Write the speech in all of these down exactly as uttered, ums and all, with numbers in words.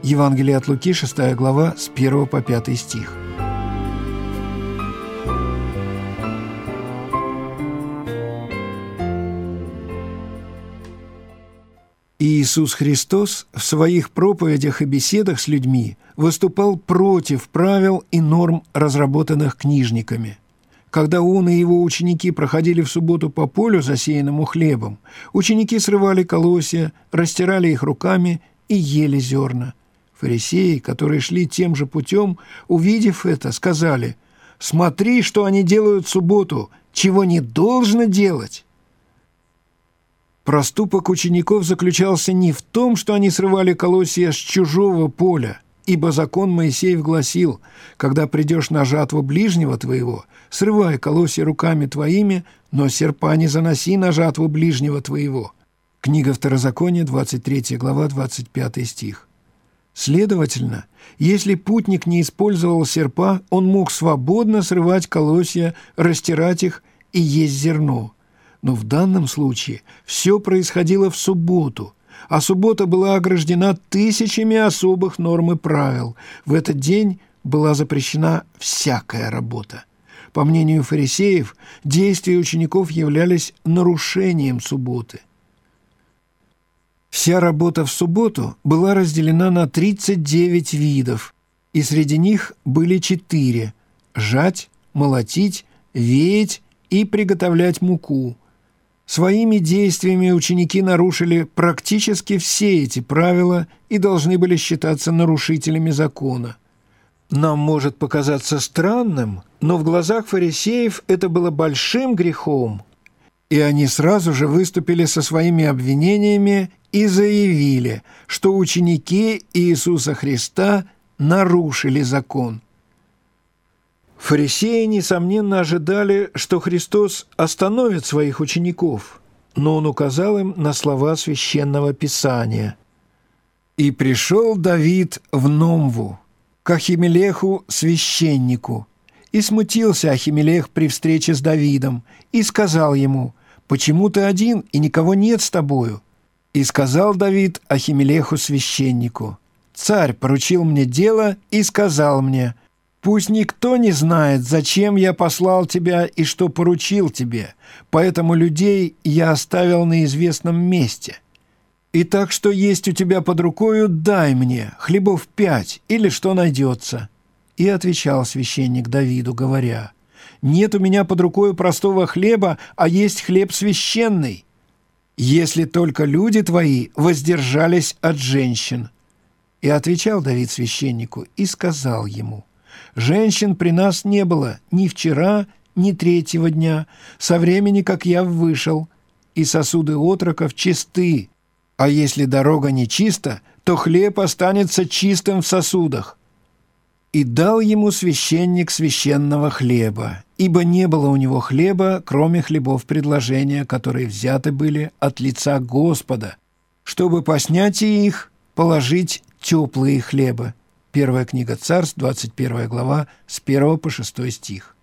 Евангелие от Луки, шестая глава, с первого по пятый стих. Иисус Христос в своих проповедях и беседах с людьми выступал против правил и норм, разработанных книжниками. Когда он и его ученики проходили в субботу по полю, засеянному хлебом, ученики срывали колосья, растирали их руками и ели зерна. Фарисеи, которые шли тем же путем, увидев это, сказали: «Смотри, что они делают в субботу, чего не должно делать». Проступок учеников заключался не в том, что они срывали колосья с чужого поля, ибо закон Моисеев гласил: «Когда придешь на жатву ближнего твоего, срывай колосья руками твоими, но серпа не заноси на жатву ближнего твоего». Книга Второзакония, двадцать третья глава, двадцать пятый стих. Следовательно, если путник не использовал серпа, он мог свободно срывать колосья, растирать их и есть зерно. Но в данном случае все происходило в субботу, а суббота была ограждена тысячами особых норм и правил. В этот день была запрещена всякая работа. По мнению фарисеев, действия учеников являлись нарушением субботы. Вся работа в субботу была разделена на тридцать девять видов, и среди них были четыре – жать, молотить, веять и приготовлять муку. Своими действиями ученики нарушили практически все эти правила и должны были считаться нарушителями закона. Нам может показаться странным, но в глазах фарисеев это было большим грехом, и они сразу же выступили со своими обвинениями и заявили, что ученики Иисуса Христа нарушили закон. Фарисеи, несомненно, ожидали, что Христос остановит своих учеников, но Он указал им на слова Священного Писания. «И пришел Давид в Номву, к Ахимелеху священнику, и смутился Ахимелех при встрече с Давидом, и сказал ему: „Почему ты один, и никого нет с тобою?“ И сказал Давид Ахимелеху священнику: „Царь поручил мне дело и сказал мне: пусть никто не знает, зачем я послал тебя и что поручил тебе, поэтому людей я оставил на известном месте. И так, что есть у тебя под рукою, дай мне хлебов пять или что найдется». И отвечал священник Давиду, говоря: «Нет у меня под рукою простого хлеба, а есть хлеб священный, если только люди твои воздержались от женщин». И отвечал Давид священнику и сказал ему: «Женщин при нас не было ни вчера, ни третьего дня, со времени, как я вышел, и сосуды отроков чисты, а если дорога нечиста, то хлеб останется чистым в сосудах». И дал ему священник священного хлеба, ибо не было у него хлеба, кроме хлебов предложения, которые взяты были от лица Господа, чтобы по снятии их положить теплые хлебы. Первая книга Царств, двадцать первая глава, с первого по шестой стих.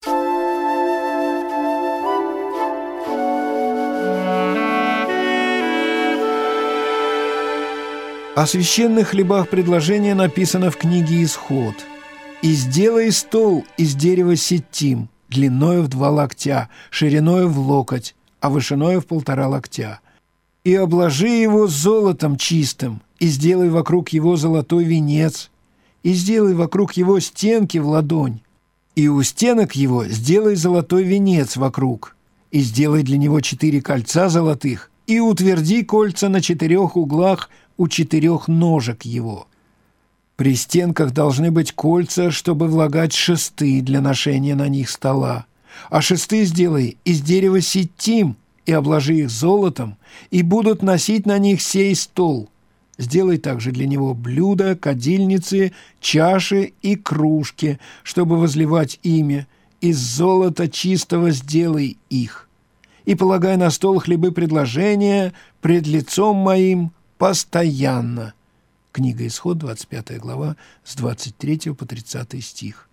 О священных хлебах предложения написано в книге «Исход». «И сделай стол из дерева ситим, длиною в два локтя, шириною в локоть, а вышиною в полтора локтя. И обложи его золотом чистым, и сделай вокруг его золотой венец, и сделай вокруг его стенки в ладонь, и у стенок его сделай золотой венец вокруг, и сделай для него четыре кольца золотых, и утверди кольца на четырех углах у четырех ножек его. При стенках должны быть кольца, чтобы влагать шесты для ношения на них стола, а шесты сделай из дерева ситим, и обложи их золотом, и будут носить на них сей стол. Сделай также для него блюда, кадильницы, чаши и кружки, чтобы возливать ими, из золота чистого сделай их. И полагай на стол хлебы предложения пред лицом моим постоянно». Книга Исход, двадцать пятая глава, с двадцать третьего по тридцатый стих.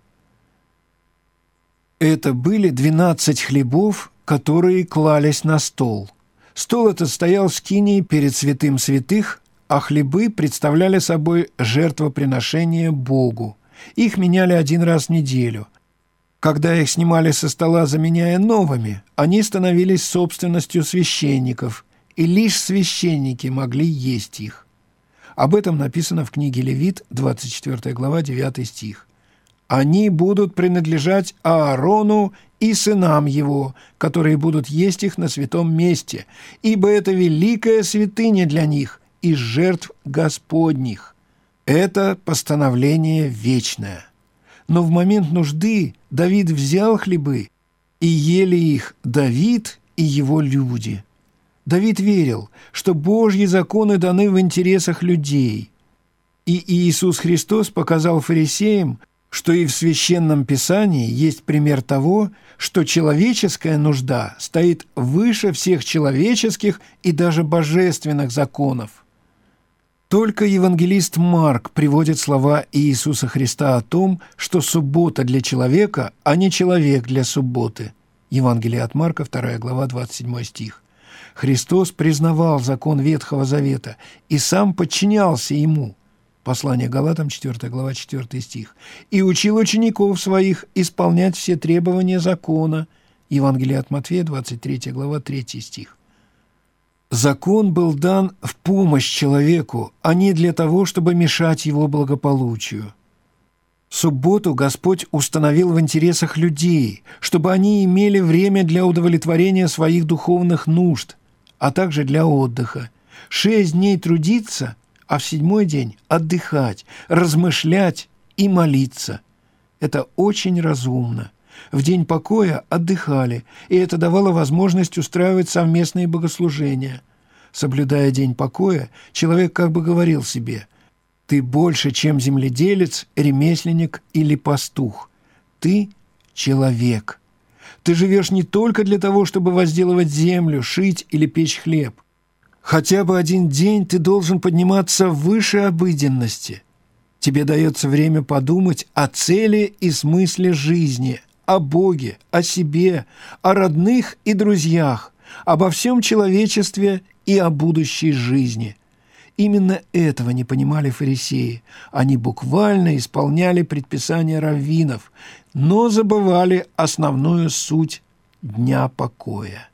Это были двенадцать хлебов, которые клались на стол. Стол этот стоял в скинии перед святым святых, а хлебы представляли собой жертвоприношение Богу. Их меняли один раз в неделю. Когда их снимали со стола, заменяя новыми, они становились собственностью священников, и лишь священники могли есть их. Об этом написано в книге Левит, двадцать четвёртая глава, девятый стих. «Они будут принадлежать Аарону и сынам его, которые будут есть их на святом месте, ибо это великая святыня для них из жертв Господних». Это постановление вечное. Но в момент нужды Давид взял хлебы, и ели их Давид и его люди. Давид верил, что Божьи законы даны в интересах людей. И Иисус Христос показал фарисеям, что и в Священном Писании есть пример того, что человеческая нужда стоит выше всех человеческих и даже божественных законов. Только евангелист Марк приводит слова Иисуса Христа о том, что суббота для человека, а не человек для субботы. Евангелие от Марка, вторая глава, двадцать седьмой стих. Христос признавал закон Ветхого Завета и сам подчинялся ему. Послание Галатам, четвёртая глава, четвёртый стих. И учил учеников своих исполнять все требования закона. Евангелие от Матфея, двадцать третья глава, третий стих. Закон был дан в помощь человеку, а не для того, чтобы мешать его благополучию. Субботу Господь установил в интересах людей, чтобы они имели время для удовлетворения своих духовных нужд, а также для отдыха. Шесть дней трудиться, а в седьмой день отдыхать, размышлять и молиться. Это очень разумно. В день покоя отдыхали, и это давало возможность устраивать совместные богослужения. Соблюдая день покоя, человек как бы говорил себе: «Ты больше, чем земледелец, ремесленник или пастух. Ты – человек. Ты живешь не только для того, чтобы возделывать землю, шить или печь хлеб. Хотя бы один день ты должен подниматься выше обыденности. Тебе дается время подумать о цели и смысле жизни, о Боге, о себе, о родных и друзьях, обо всем человечестве и о будущей жизни». Именно этого не понимали фарисеи. Они буквально исполняли предписания раввинов, но забывали основную суть дня покоя.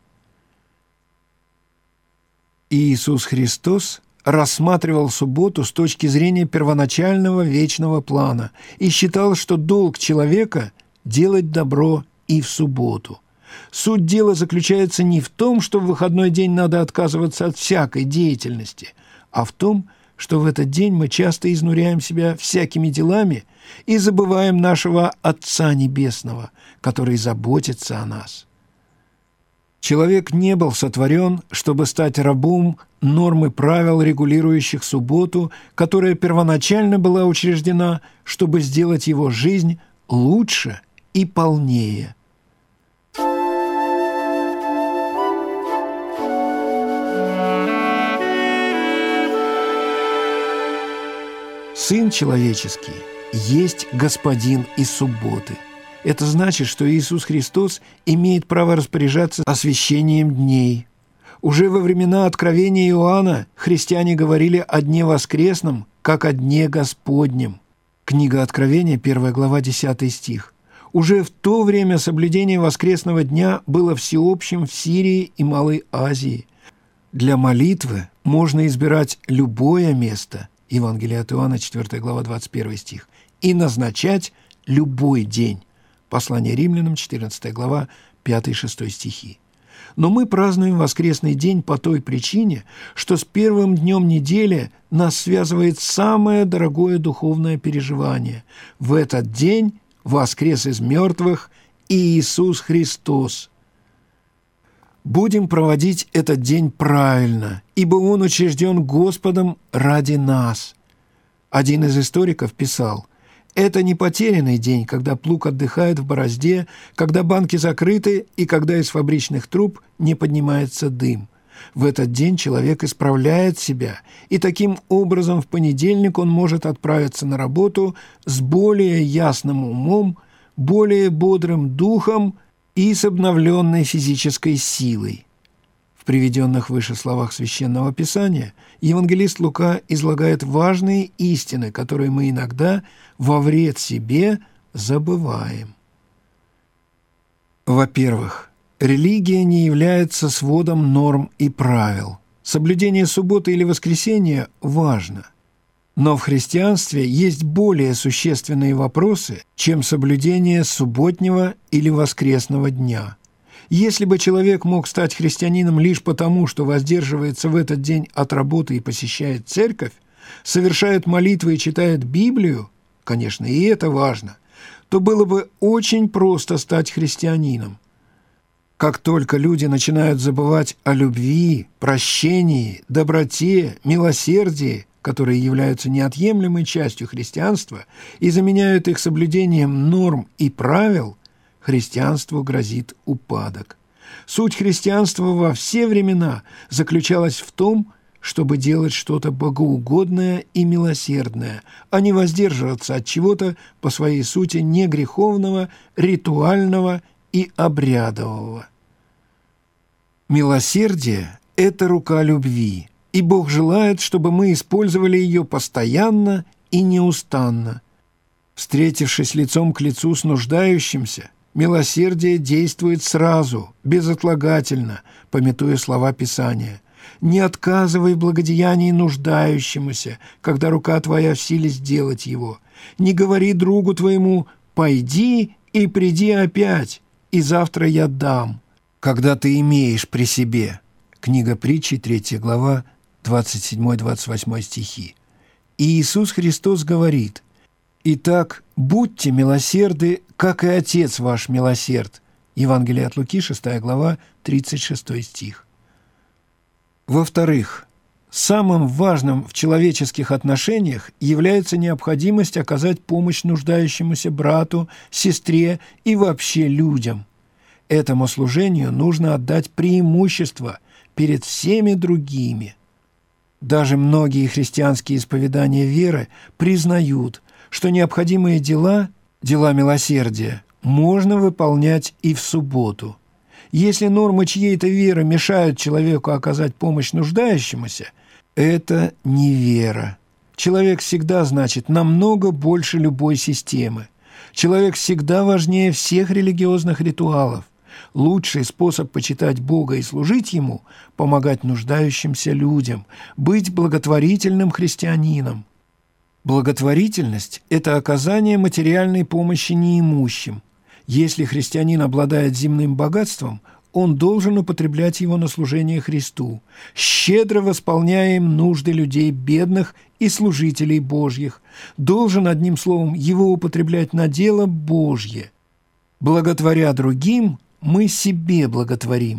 Иисус Христос рассматривал субботу с точки зрения первоначального вечного плана и считал, что долг человека – делать добро и в субботу. Суть дела заключается не в том, что в выходной день надо отказываться от всякой деятельности, а в том, что в этот день мы часто изнуряем себя всякими делами и забываем нашего Отца Небесного, который заботится о нас. Человек не был сотворен, чтобы стать рабом нормы правил, регулирующих субботу, которая первоначально была учреждена, чтобы сделать его жизнь лучше и полнее. Сын человеческий есть Господин из субботы. Это значит, что Иисус Христос имеет право распоряжаться освящением дней. Уже во времена Откровения Иоанна христиане говорили о дне воскресном, как о дне Господнем. Книга Откровения, первая глава, десятый стих. Уже в то время соблюдение воскресного дня было всеобщим в Сирии и Малой Азии. Для молитвы можно избирать любое место, Евангелие от Иоанна, четвёртая глава, двадцать первый стих, и назначать любой день. Послание Римлянам, четырнадцатая глава, пятый-шестой стихи. Но мы празднуем воскресный день по той причине, что с первым днем недели нас связывает самое дорогое духовное переживание. В этот день воскрес из мертвых Иисус Христос. Будем проводить этот день правильно, ибо он учрежден Господом ради нас. Один из историков писал: «Это не потерянный день, когда плуг отдыхает в борозде, когда банки закрыты и когда из фабричных труб не поднимается дым. В этот день человек исправляет себя, и таким образом в понедельник он может отправиться на работу с более ясным умом, более бодрым духом и с обновленной физической силой. В приведенных выше словах Священного Писания евангелист Лука излагает важные истины, которые мы иногда во вред себе забываем. Во-первых, религия не является сводом норм и правил. Соблюдение субботы или воскресенья важно. Но в христианстве есть более существенные вопросы, чем соблюдение субботнего или воскресного дня. Если бы человек мог стать христианином лишь потому, что воздерживается в этот день от работы и посещает церковь, совершает молитвы и читает Библию, конечно, и это важно, то было бы очень просто стать христианином. Как только люди начинают забывать о любви, прощении, доброте, милосердии, которые являются неотъемлемой частью христианства, и заменяют их соблюдением норм и правил, христианству грозит упадок. Суть христианства во все времена заключалась в том, чтобы делать что-то богоугодное и милосердное, а не воздерживаться от чего-то по своей сути негреховного, ритуального и обрядового. Милосердие – это рука любви, и Бог желает, чтобы мы использовали ее постоянно и неустанно. Встретившись лицом к лицу с нуждающимся, милосердие действует сразу, безотлагательно, памятуя слова Писания. «Не отказывай в благодеянии нуждающемуся, когда рука твоя в силе сделать его. Не говори другу твоему: пойди и приди опять, и завтра я дам, когда ты имеешь при себе». Книга Притчи, третья глава, двадцать седьмой — двадцать восьмой стихи. И Иисус Христос говорит: «Итак, будьте милосерды, как и Отец ваш милосерд». Евангелие от Луки, шестая глава, тридцать шестой стих. Во-вторых, самым важным в человеческих отношениях является необходимость оказать помощь нуждающемуся брату, сестре и вообще людям. Этому служению нужно отдать преимущество перед всеми другими. Даже многие христианские исповедания веры признают, что необходимые дела, дела милосердия, можно выполнять и в субботу. Если нормы чьей-то веры мешают человеку оказать помощь нуждающемуся, это не вера. Человек всегда значит намного больше любой системы. Человек всегда важнее всех религиозных ритуалов. Лучший способ почитать Бога и служить Ему – помогать нуждающимся людям, быть благотворительным христианином. Благотворительность – это оказание материальной помощи неимущим. Если христианин обладает земным богатством, он должен употреблять его на служение Христу, щедро восполняя им нужды людей бедных и служителей Божьих, должен, одним словом, его употреблять на дело Божье. Благотворя другим, мы себе благотворим.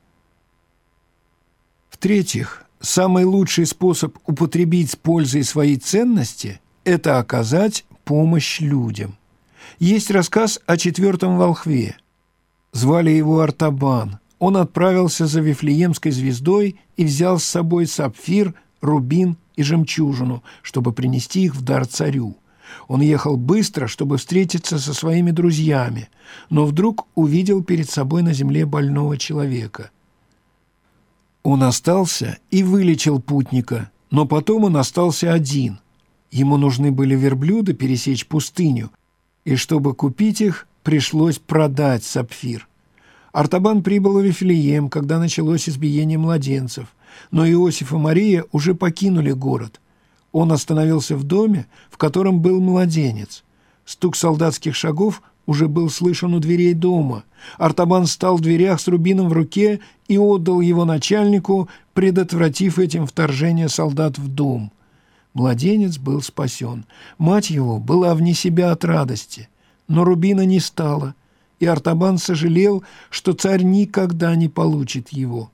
В-третьих, самый лучший способ употребить с пользой свои ценности – это оказать помощь людям. Есть рассказ о четвертом волхве. Звали его Артабан. Он отправился за Вифлеемской звездой и взял с собой сапфир, рубин и жемчужину, чтобы принести их в дар царю. Он ехал быстро, чтобы встретиться со своими друзьями, но вдруг увидел перед собой на земле больного человека. Он остался и вылечил путника, но потом он остался один. Ему нужны были верблюды пересечь пустыню, и чтобы купить их, пришлось продать сапфир. Артабан прибыл в Вифлеем, когда началось избиение младенцев, но Иосиф и Мария уже покинули город. Он остановился в доме, в котором был младенец. Стук солдатских шагов уже был слышен у дверей дома. Артабан стал в дверях с рубином в руке и отдал его начальнику, предотвратив этим вторжение солдат в дом. Младенец был спасен. Мать его была вне себя от радости, но рубина не стало, и Артабан сожалел, что царь никогда не получит его.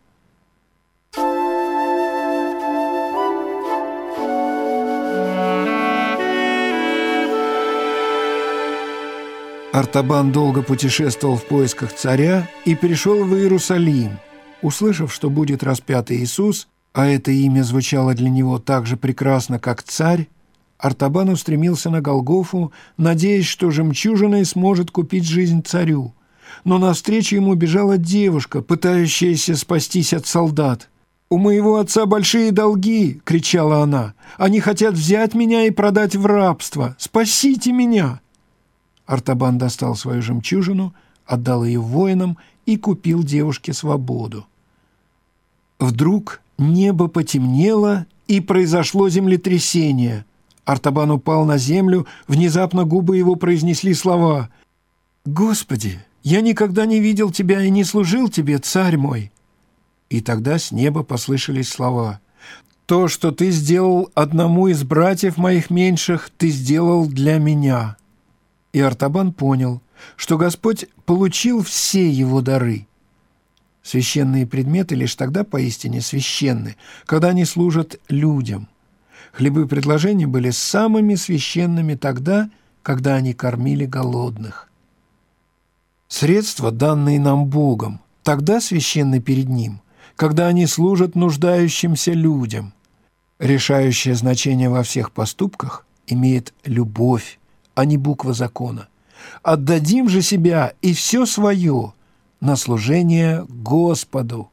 Артабан долго путешествовал в поисках царя и пришел в Иерусалим. Услышав, что будет распят Иисус, а это имя звучало для него так же прекрасно, как царь, Артабан устремился на Голгофу, надеясь, что жемчужиной сможет купить жизнь царю. но навстречу ему бежала девушка, пытающаяся спастись от солдат. «У моего отца большие долги!» — кричала она. «Они хотят взять меня и продать в рабство! Спасите меня!» Артабан достал свою жемчужину, отдал ее воинам и купил девушке свободу. Вдруг небо потемнело, и произошло землетрясение. Артабан упал на землю, внезапно губы его произнесли слова: «Господи, я никогда не видел тебя и не служил тебе, царь мой!» И тогда с неба послышались слова: «То, что ты сделал одному из братьев моих меньших, ты сделал для меня». И Артабан понял, что Господь получил все его дары. Священные предметы лишь тогда поистине священны, когда они служат людям. Хлебы предложения были самыми священными тогда, когда они кормили голодных. Средства, данные нам Богом, тогда священны перед Ним, когда они служат нуждающимся людям. Решающее значение во всех поступках имеет любовь, а не буква закона. Отдадим же себя и все свое на служение Господу.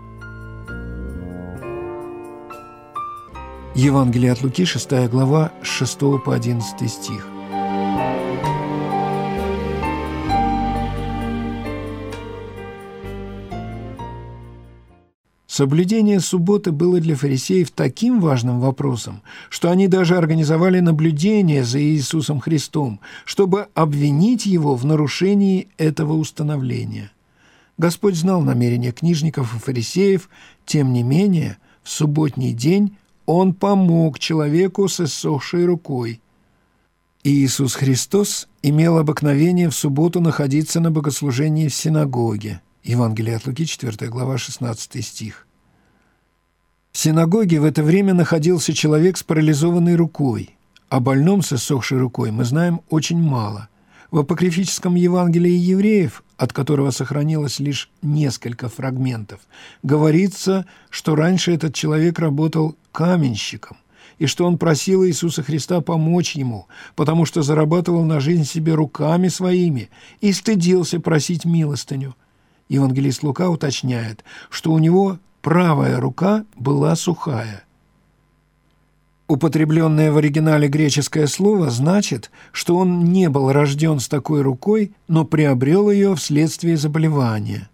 Евангелие от Луки, шестая глава, с шестого по одиннадцатый стих. Соблюдение субботы было для фарисеев таким важным вопросом, что они даже организовали наблюдение за Иисусом Христом, чтобы обвинить Его в нарушении этого установления. Господь знал намерения книжников и фарисеев, тем не менее, в субботний день Он помог человеку с иссохшей рукой. Иисус Христос имел обыкновение в субботу находиться на богослужении в синагоге. Евангелие от Луки, четвёртая глава, шестнадцатый стих. В синагоге в это время находился человек с парализованной рукой. О больном с иссохшей рукой мы знаем очень мало. В апокрифическом Евангелии евреев, от которого сохранилось лишь несколько фрагментов, говорится, что раньше этот человек работал каменщиком, и что он просил Иисуса Христа помочь ему, потому что зарабатывал на жизнь себе руками своими и стыдился просить милостыню. Евангелист Лука уточняет, что у него правая рука была сухая. Употребленное в оригинале греческое слово значит, что он не был рожден с такой рукой, но приобрел ее вследствие заболевания.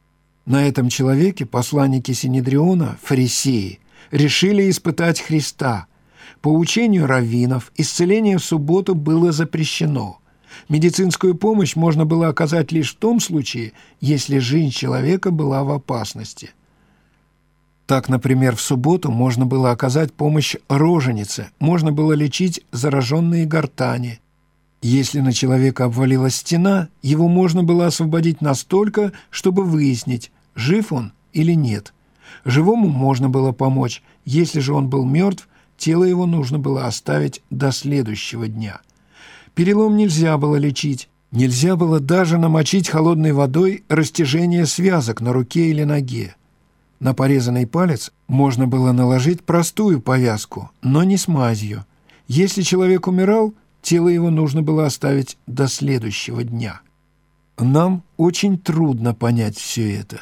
На этом человеке посланники Синедриона, фарисеи, решили испытать Христа. По учению раввинов исцеление в субботу было запрещено. Медицинскую помощь можно было оказать лишь в том случае, если жизнь человека была в опасности. Так, например, в субботу можно было оказать помощь роженице, можно было лечить зараженные гортани. Если на человека обвалилась стена, его можно было освободить настолько, чтобы выяснить, жив он или нет. Живому можно было помочь, если же он был мертв, тело его нужно было оставить до следующего дня. Перелом нельзя было лечить, нельзя было даже намочить холодной водой растяжение связок на руке или ноге. На порезанный палец можно было наложить простую повязку, но не с мазью. Если человек умирал, тело его нужно было оставить до следующего дня. Нам очень трудно понять все это.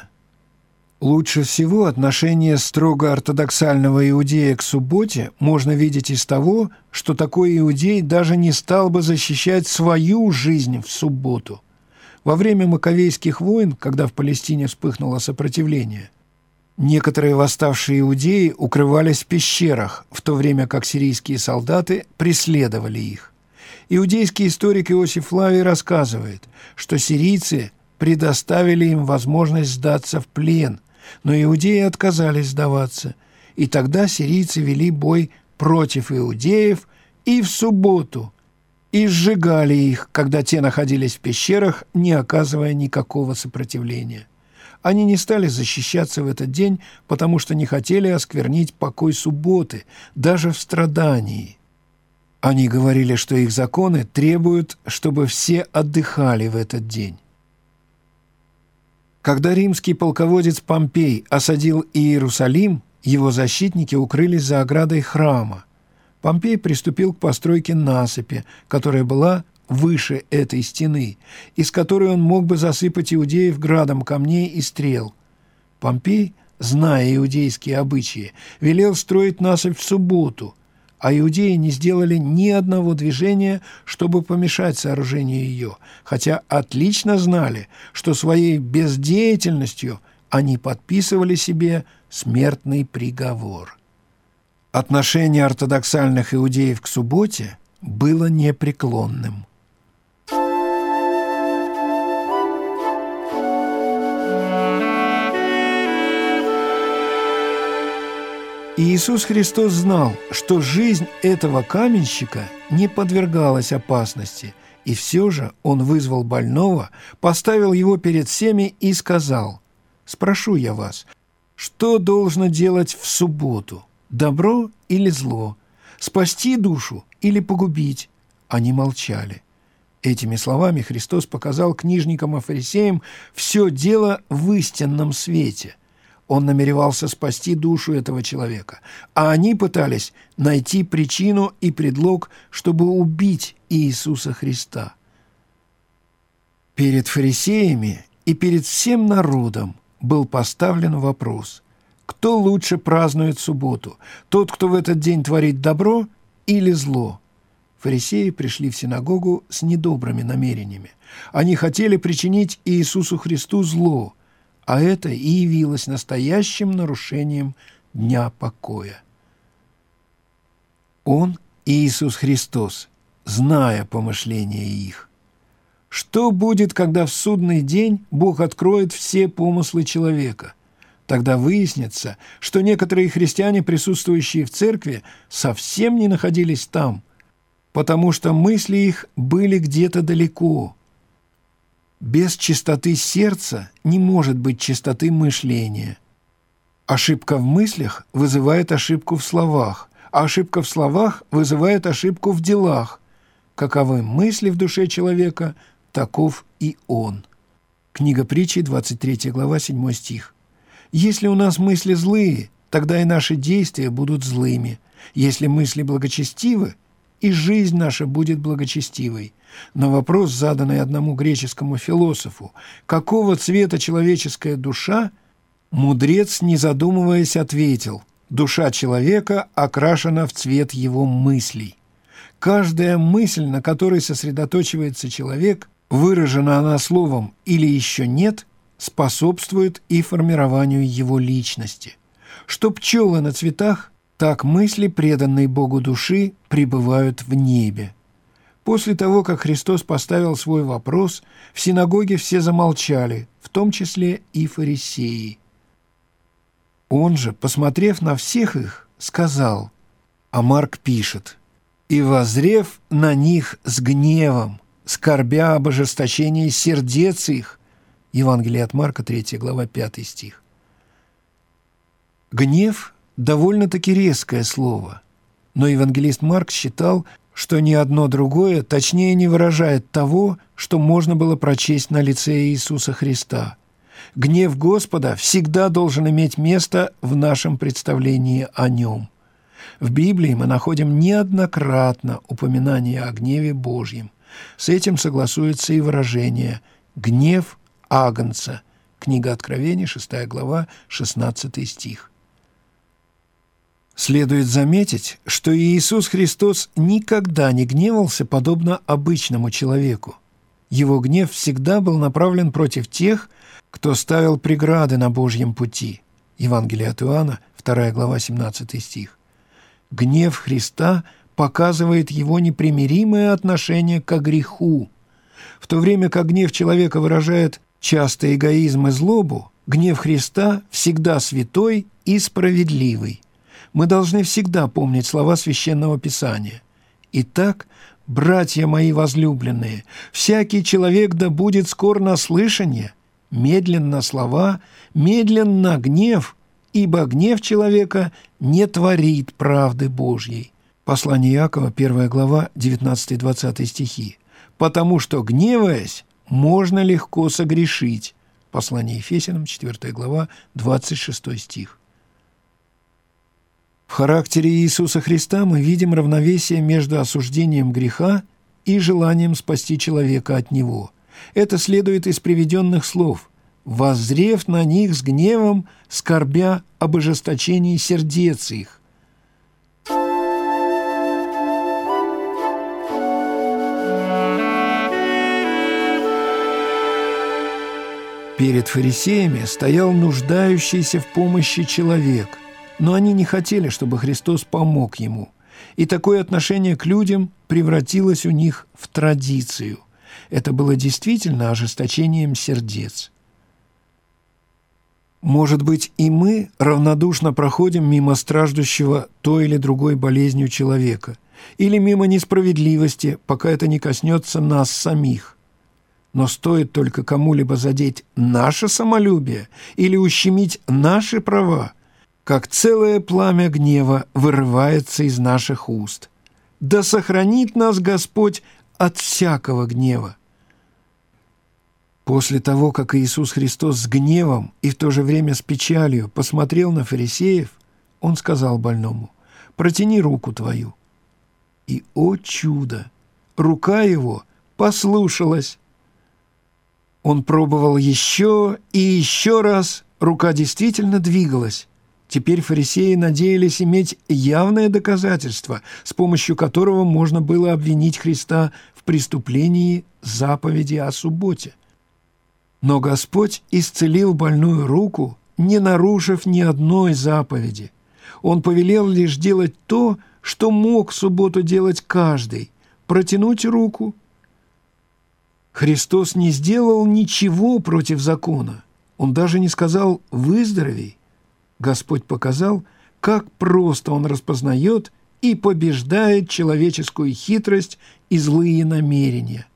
Лучше всего отношение строго ортодоксального иудея к субботе можно видеть из того, что такой иудей даже не стал бы защищать свою жизнь в субботу. Во время Маковейских войн, когда в Палестине вспыхнуло сопротивление, некоторые восставшие иудеи укрывались в пещерах, в то время как сирийские солдаты преследовали их. Иудейский историк Иосиф Флавий рассказывает, что сирийцы предоставили им возможность сдаться в плен, но иудеи отказались сдаваться, и тогда сирийцы вели бой против иудеев и в субботу, и сжигали их, когда те находились в пещерах, не оказывая никакого сопротивления. Они не стали защищаться в этот день, потому что не хотели осквернить покой субботы, даже в страдании. Они говорили, что их законы требуют, чтобы все отдыхали в этот день. Когда римский полководец Помпей осадил Иерусалим, его защитники укрылись за оградой храма. Помпей приступил к постройке насыпи, которая была выше этой стены, из которой он мог бы засыпать иудеев градом камней и стрел. Помпей, зная иудейские обычаи, велел строить насыпь в субботу, а иудеи не сделали ни одного движения, чтобы помешать сооружению ее, хотя отлично знали, что своей бездеятельностью они подписывали себе смертный приговор. Отношение ортодоксальных иудеев к субботе было непреклонным. Иисус Христос знал, что жизнь этого каменщика не подвергалась опасности, и все же Он вызвал больного, поставил его перед всеми и сказал: «Спрошу я вас, что должно делать в субботу, добро или зло, спасти душу или погубить?» Они молчали. Этими словами Христос показал книжникам и фарисеям все дело в истинном свете. Он намеревался спасти душу этого человека, а они пытались найти причину и предлог, чтобы убить Иисуса Христа. Перед фарисеями и перед всем народом был поставлен вопрос: кто лучше празднует субботу, тот, кто в этот день творит добро или зло? Фарисеи пришли в синагогу с недобрыми намерениями. Они хотели причинить Иисусу Христу зло, а это и явилось настоящим нарушением дня покоя. Он, Иисус Христос, зная помышления их. Что будет, когда в судный день Бог откроет все помыслы человека? Тогда выяснится, что некоторые христиане, присутствующие в церкви, совсем не находились там, потому что мысли их были где-то далеко. Без чистоты сердца не может быть чистоты мышления. Ошибка в мыслях вызывает ошибку в словах, а ошибка в словах вызывает ошибку в делах. Каковы мысли в душе человека, таков и он. Книга Притчи, двадцать третья глава, седьмой стих. Если у нас мысли злые, тогда и наши действия будут злыми. Если мысли благочестивы, и жизнь наша будет благочестивой. На вопрос, заданный одному греческому философу, какого цвета человеческая душа, мудрец, не задумываясь, ответил: душа человека окрашена в цвет его мыслей. Каждая мысль, на которой сосредоточивается человек, выражена она словом «или еще нет», способствует и формированию его личности. Что пчелы на цветах, так мысли, преданные Богу души, пребывают в небе. После того, как Христос поставил свой вопрос, в синагоге все замолчали, в том числе и фарисеи. Он же, посмотрев на всех их, сказал, а Марк пишет: «И воззрев на них с гневом, скорбя об ожесточении сердец их». Евангелие от Марка, третья глава, пятый стих. Гнев – довольно-таки резкое слово, но евангелист Марк считал, что ни одно другое точнее не выражает того, что можно было прочесть на лице Иисуса Христа. Гнев Господа всегда должен иметь место в нашем представлении о Нем. В Библии мы находим неоднократно упоминание о гневе Божьем. С этим согласуется и выражение «гнев Агнца». Книга Откровения, шестая глава, шестнадцатый стих. Следует заметить, что Иисус Христос никогда не гневался подобно обычному человеку. Его гнев всегда был направлен против тех, кто ставил преграды на Божьем пути. Евангелие от Иоанна, вторая глава, семнадцатый стих. Гнев Христа показывает его непримиримое отношение к греху. В то время как гнев человека выражает часто эгоизм и злобу, гнев Христа всегда святой и справедливый. Мы должны всегда помнить слова Священного Писания. «Итак, братья мои возлюбленные, всякий человек да будет скор на слышание, медленно слова, медленно гнев, ибо гнев человека не творит правды Божьей». Послание Иакова, первая глава, девятнадцатый-двадцатый стихи. «Потому что, гневаясь, можно легко согрешить». Послание Ефесянам, четвертая глава, двадцать шестой стих. В характере Иисуса Христа мы видим равновесие между осуждением греха и желанием спасти человека от него. Это следует из приведенных слов: «воззрев на них с гневом, скорбя об ожесточении сердец их». Перед фарисеями стоял нуждающийся в помощи человек, но они не хотели, чтобы Христос помог ему, и такое отношение к людям превратилось у них в традицию. Это было действительно ожесточением сердец. Может быть, и мы равнодушно проходим мимо страждущего той или другой болезнью человека, или мимо несправедливости, пока это не коснется нас самих. Но стоит только кому-либо задеть наше самолюбие или ущемить наши права, как целое пламя гнева вырывается из наших уст. Да сохранит нас Господь от всякого гнева. После того, как Иисус Христос с гневом и в то же время с печалью посмотрел на фарисеев, Он сказал больному: «Протяни руку твою». И, о чудо, рука его послушалась. Он пробовал еще и еще раз, рука действительно двигалась. Теперь фарисеи надеялись иметь явное доказательство, с помощью которого можно было обвинить Христа в преступлении заповеди о субботе. Но Господь исцелил больную руку, не нарушив ни одной заповеди. Он повелел лишь делать то, что мог в субботу делать каждый – протянуть руку. Христос не сделал ничего против закона. Он даже не сказал «выздоровей». Господь показал, как просто Он распознает и побеждает человеческую хитрость и злые намерения.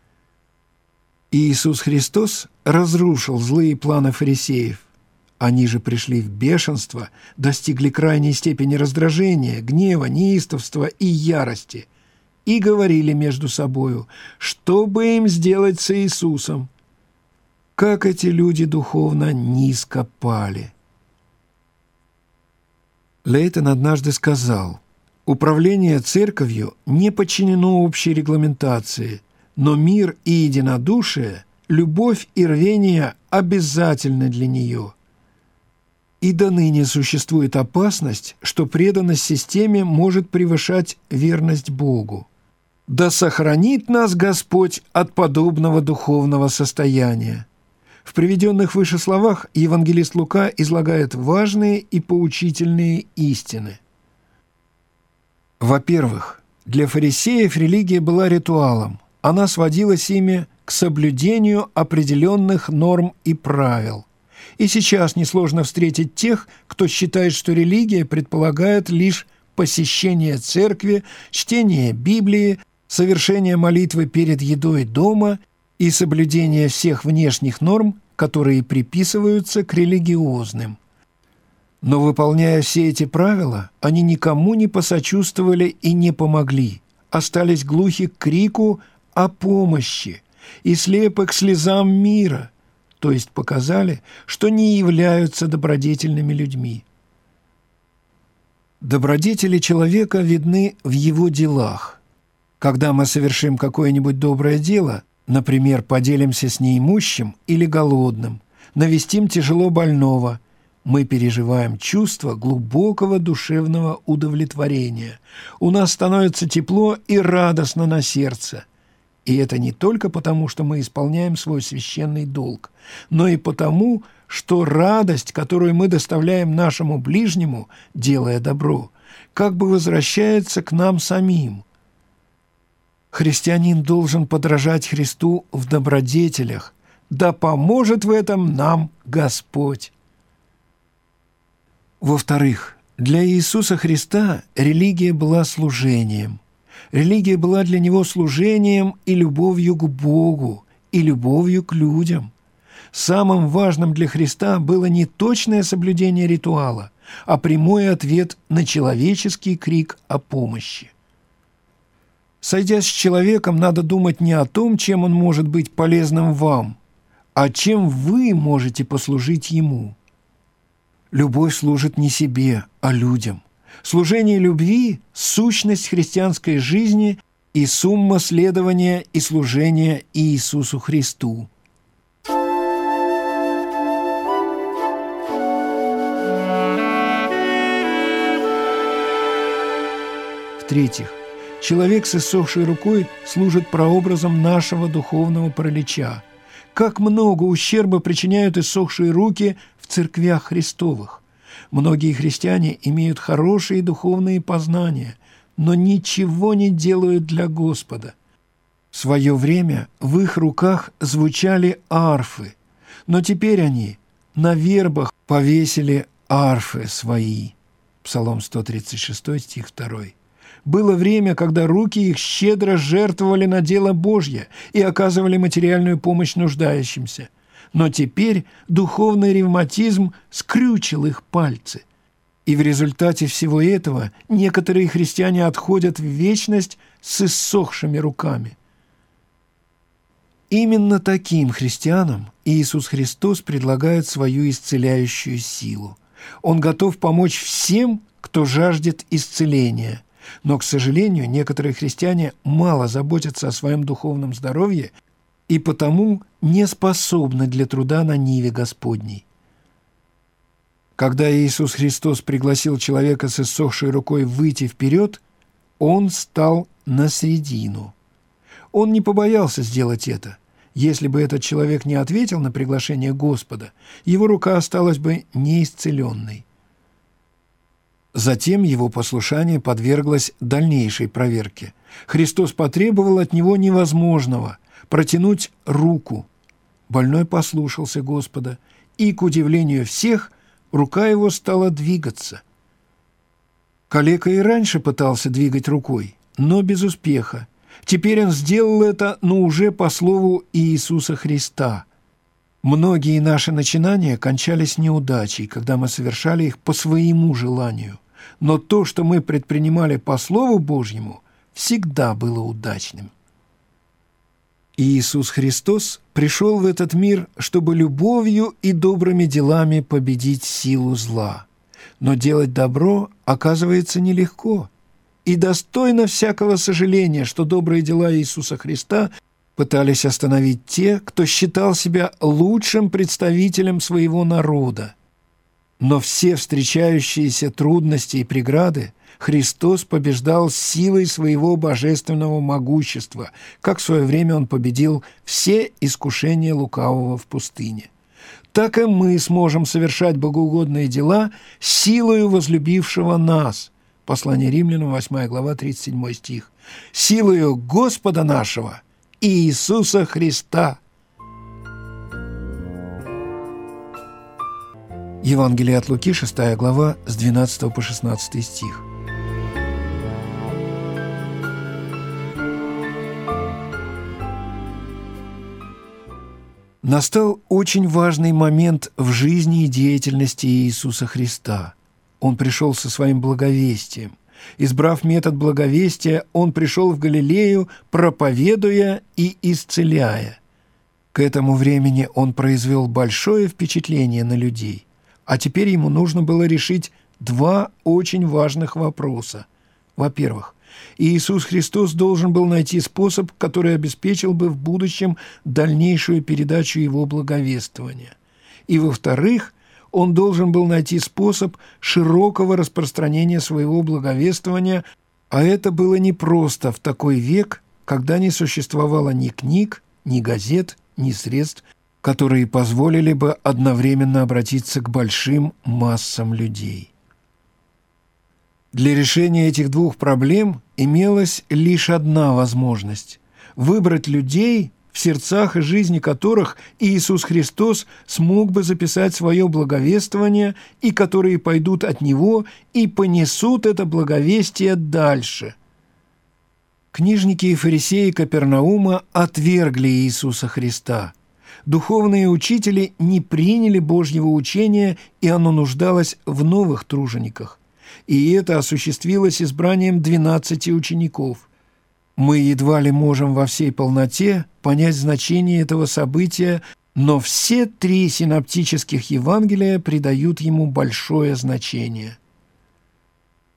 Иисус Христос разрушил злые планы фарисеев. Они же пришли в бешенство, достигли крайней степени раздражения, гнева, неистовства и ярости и говорили между собою, что бы им сделать с Иисусом. Как эти люди духовно низко пали! Лейтон однажды сказал: «Управление церковью не подчинено общей регламентации, но мир и единодушие, любовь и рвение обязательны для нее. И до ныне существует опасность, что преданность системе может превышать верность Богу. Да сохранит нас Господь от подобного духовного состояния». В приведенных выше словах евангелист Лука излагает важные и поучительные истины. Во-первых, для фарисеев религия была ритуалом. Она сводилась ими к соблюдению определенных норм и правил. И сейчас несложно встретить тех, кто считает, что религия предполагает лишь посещение церкви, чтение Библии, совершение молитвы перед едой дома и соблюдение всех внешних норм, которые приписываются к религиозным. Но, выполняя все эти правила, они никому не посочувствовали и не помогли, остались глухи к крику о помощи и слепы к слезам мира, то есть показали, что не являются добродетельными людьми. Добродетели человека видны в его делах. Когда мы совершим какое-нибудь доброе дело, например, поделимся с неимущим или голодным, навестим тяжело больного, мы переживаем чувство глубокого душевного удовлетворения. У нас становится тепло и радостно на сердце. И это не только потому, что мы исполняем свой священный долг, но и потому, что радость, которую мы доставляем нашему ближнему, делая добро, как бы возвращается к нам самим. Христианин должен подражать Христу в добродетелях. Да поможет в этом нам Господь. Во-вторых, для Иисуса Христа религия была служением. Религия была для Него служением и любовью к Богу, и любовью к людям. Самым важным для Христа было не точное соблюдение ритуала, а прямой ответ на человеческий крик о помощи. Сойдясь с человеком, надо думать не о том, чем он может быть полезным вам, а чем вы можете послужить ему. Любовь служит не себе, а людям. Служение любви – сущность христианской жизни и сумма следования и служения Иисусу Христу. В-третьих, человек с иссохшей рукой служит прообразом нашего духовного паралича. Как много ущерба причиняют иссохшие руки в церквях Христовых. Многие христиане имеют хорошие духовные познания, но ничего не делают для Господа. В свое время в их руках звучали арфы, но теперь они на вербах повесили арфы свои. Псалом сто тридцать шесть, стих два. Было время, когда руки их щедро жертвовали на дело Божье и оказывали материальную помощь нуждающимся. Но теперь духовный ревматизм скрючил их пальцы. И в результате всего этого некоторые христиане отходят в вечность с иссохшими руками. Именно таким христианам Иисус Христос предлагает свою исцеляющую силу. Он готов помочь всем, кто жаждет исцеления. Но, к сожалению, некоторые христиане мало заботятся о своем духовном здоровье и потому не способны для труда на ниве Господней. Когда Иисус Христос пригласил человека с иссохшей рукой выйти вперед, Он стал на середину. Он не побоялся сделать это. Если бы этот человек не ответил на приглашение Господа, его рука осталась бы неисцеленной. Затем его послушание подверглось дальнейшей проверке. Христос потребовал от него невозможного – протянуть руку. Больной послушался Господа, и, к удивлению всех, рука его стала двигаться. Калека и раньше пытался двигать рукой, но без успеха. Теперь он сделал это, но уже по слову Иисуса Христа. Многие наши начинания кончались неудачей, когда мы совершали их по своему желанию. Но то, что мы предпринимали по Слову Божьему, всегда было удачным. Иисус Христос пришел в этот мир, чтобы любовью и добрыми делами победить силу зла. Но делать добро оказывается нелегко. И достойно всякого сожаления, что добрые дела Иисуса Христа пытались остановить те, кто считал себя лучшим представителем своего народа. Но все встречающиеся трудности и преграды Христос побеждал силой своего божественного могущества, как в свое время Он победил все искушения лукавого в пустыне. Так и мы сможем совершать богоугодные дела силою возлюбившего нас. Послание Римлянам, восьмая глава, тридцать седьмой стих. Силою Господа нашего Иисуса Христа. Евангелие от Луки, шестая глава, с двенадцатого по шестнадцатый стих. Настал очень важный момент в жизни и деятельности Иисуса Христа. Он пришел со своим благовестием. Избрав метод благовестия, Он пришел в Галилею, проповедуя и исцеляя. К этому времени Он произвел большое впечатление на людей. А теперь Ему нужно было решить два очень важных вопроса. Во-первых, Иисус Христос должен был найти способ, который обеспечил бы в будущем дальнейшую передачу Его благовествования. И, во-вторых, Он должен был найти способ широкого распространения своего благовествования, а это было непросто в такой век, когда не существовало ни книг, ни газет, ни средств, которые позволили бы одновременно обратиться к большим массам людей. Для решения этих двух проблем имелась лишь одна возможность – выбрать людей, в сердцах и жизни которых Иисус Христос смог бы записать свое благовествование и которые пойдут от Него и понесут это благовестие дальше. Книжники и фарисеи Капернаума отвергли Иисуса Христа. Духовные учители не приняли Божьего учения, и оно нуждалось в новых тружениках. И это осуществилось избранием двенадцати учеников. Мы едва ли можем во всей полноте понять значение этого события, но все три синоптических Евангелия придают ему большое значение.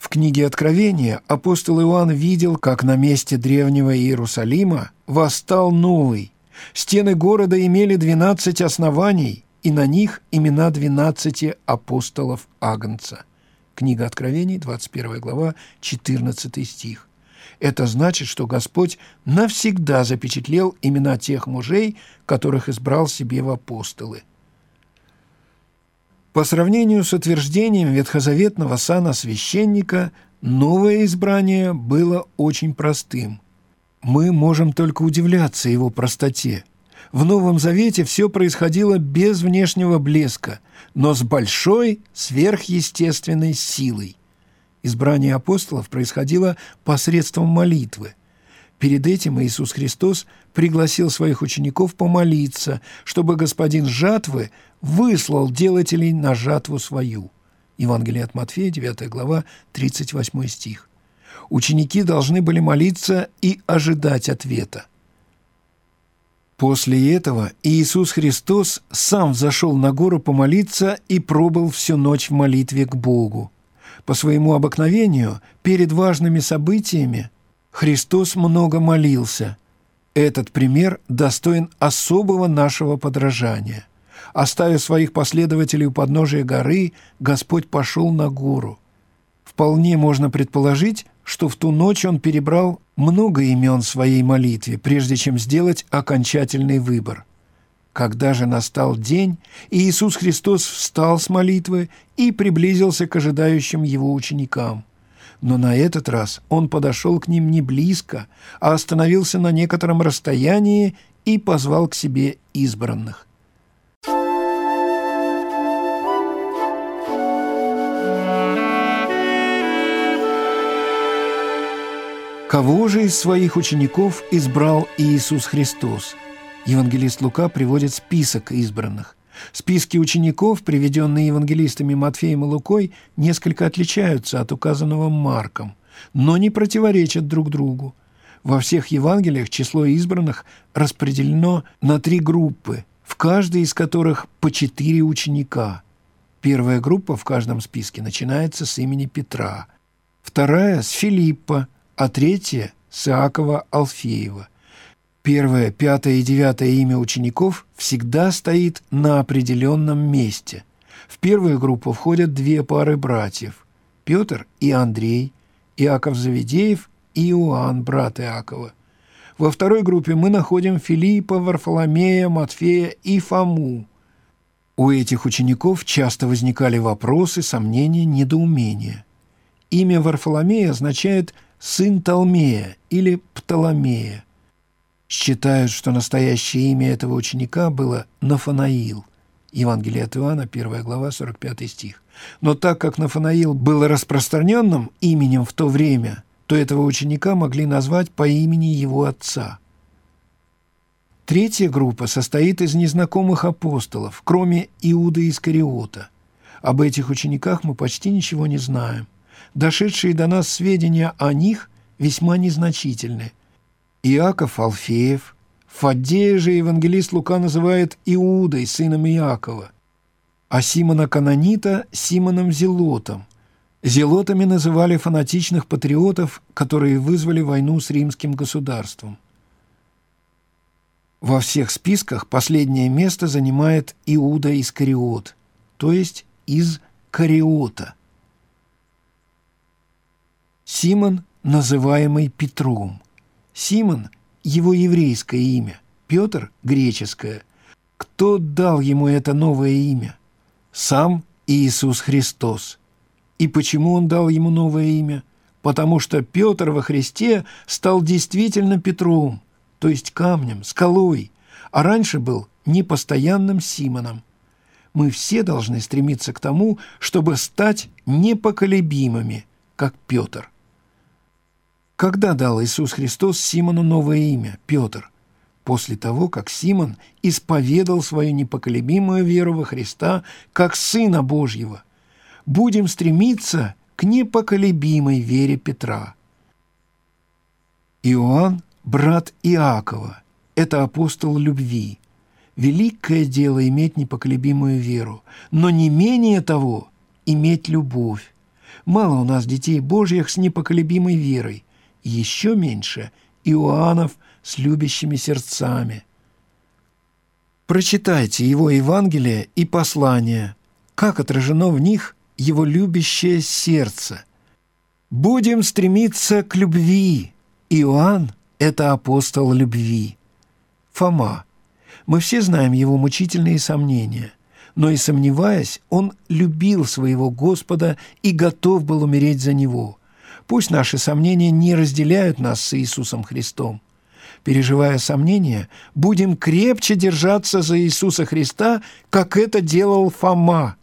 В книге Откровения апостол Иоанн видел, как на месте древнего Иерусалима восстал новый. Стены города имели двенадцать оснований, и на них имена двенадцати апостолов Агнца. Книга Откровений, двадцать первая глава, четырнадцатый стих. Это значит, что Господь навсегда запечатлел имена тех мужей, которых избрал себе в апостолы. По сравнению с утверждением ветхозаветного сана священника, новое избрание было очень простым. Мы можем только удивляться его простоте. В Новом Завете все происходило без внешнего блеска, но с большой сверхъестественной силой. Избрание апостолов происходило посредством молитвы. Перед этим Иисус Христос пригласил своих учеников помолиться, чтобы Господин жатвы выслал делателей на жатву свою. Евангелие от Матфея, девятая глава, тридцать восьмой стих. Ученики должны были молиться и ожидать ответа. После этого Иисус Христос сам взошел на гору помолиться и пробыл всю ночь в молитве к Богу. По своему обыкновению, перед важными событиями, Христос много молился. Этот пример достоин особого нашего подражания. Оставив своих последователей у подножия горы, Господь пошел на гору. Вполне можно предположить, что в ту ночь Он перебрал много имен в своей молитве, прежде чем сделать окончательный выбор. Когда же настал день, Иисус Христос встал с молитвы и приблизился к ожидающим Его ученикам. Но на этот раз Он подошел к ним не близко, а остановился на некотором расстоянии и позвал к себе избранных. Кого же из своих учеников избрал Иисус Христос? Евангелист Лука приводит список избранных. Списки учеников, приведенные евангелистами Матфеем и Лукой, несколько отличаются от указанного Марком, но не противоречат друг другу. Во всех Евангелиях число избранных распределено на три группы, в каждой из которых по четыре ученика. Первая группа в каждом списке начинается с имени Петра, вторая – с Филиппа, а третья – с Иакова Алфеева. Первое, пятое и девятое имя учеников всегда стоит на определенном месте. В первую группу входят две пары братьев – Петр и Андрей, Иаков Завидеев и Иоанн, брат Иакова. Во второй группе мы находим Филиппа, Варфоломея, Матфея и Фому. У этих учеников часто возникали вопросы, сомнения, недоумения. Имя Варфоломея означает «сын Талмея» или «Птоломея». Считают, что настоящее имя этого ученика было Нафанаил. Евангелие от Иоанна, первая глава, сорок пятый стих. Но так как Нафанаил был распространенным именем в то время, то этого ученика могли назвать по имени его отца. Третья группа состоит из незнакомых апостолов, кроме Иуды Искариота. Об этих учениках мы почти ничего не знаем. Дошедшие до нас сведения о них весьма незначительны. Иаков Алфеев, Фаддея же евангелист Лука называет Иудой, сыном Иакова, а Симона Канонита – Симоном Зелотом. Зелотами называли фанатичных патриотов, которые вызвали войну с римским государством. Во всех списках последнее место занимает Иуда Искариот, то есть из Кариота. Симон, называемый Петром. Симон – его еврейское имя, Петр – греческое. Кто дал ему это новое имя? Сам Иисус Христос. И почему он дал ему новое имя? Потому что Петр во Христе стал действительно Петром, то есть камнем, скалой, а раньше был непостоянным Симоном. Мы все должны стремиться к тому, чтобы стать непоколебимыми, как Петр. Когда дал Иисус Христос Симону новое имя, Петр? После того, как Симон исповедал свою непоколебимую веру во Христа как Сына Божьего. Будем стремиться к непоколебимой вере Петра. Иоанн – брат Иакова, это апостол любви. Великое дело иметь непоколебимую веру, но не менее того – иметь любовь. Мало у нас детей Божьих с непоколебимой верой, еще меньше Иоаннов с любящими сердцами. Прочитайте его Евангелие и послания, как отражено в них его любящее сердце. Будем стремиться к любви. Иоанн – это апостол любви. Фома. Мы все знаем его мучительные сомнения, но и сомневаясь, он любил своего Господа и готов был умереть за него. Пусть наши сомнения не разделяют нас с Иисусом Христом. Переживая сомнения, будем крепче держаться за Иисуса Христа, как это делал Фома.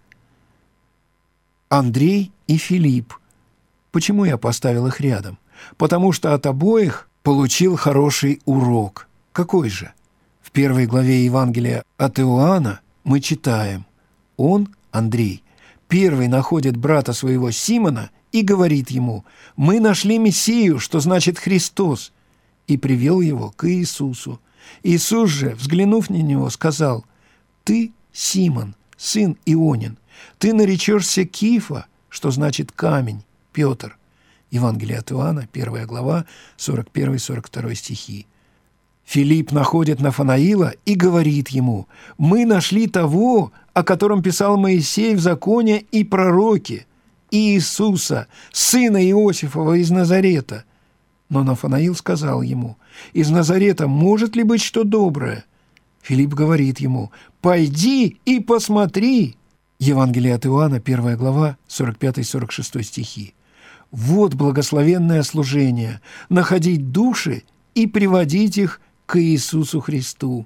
Андрей и Филипп. Почему я поставил их рядом? Потому что от обоих получил хороший урок. Какой же? В первой главе Евангелия от Иоанна мы читаем: он, Андрей, первый находит брата своего Симона и говорит ему: «Мы нашли Мессию», что значит «Христос», и привел его к Иисусу. Иисус же, взглянув на него, сказал: «Ты, Симон, сын Ионин, ты наречешься Кифа», что значит «камень», Петр. Евангелие от Иоанна, первая глава, сорок первый сорок второй стихи. Филипп находит Нафанаила и говорит ему: «Мы нашли того, о котором писал Моисей в законе и пророки, Иисуса, сына Иосифова из Назарета». Но Нафанаил сказал ему: «Из Назарета может ли быть что доброе?» Филипп говорит ему: «Пойди и посмотри». Евангелие от Иоанна, первая глава, сорок пятый сорок шестой стихи. Вот благословенное служение – находить души и приводить их к Иисусу Христу.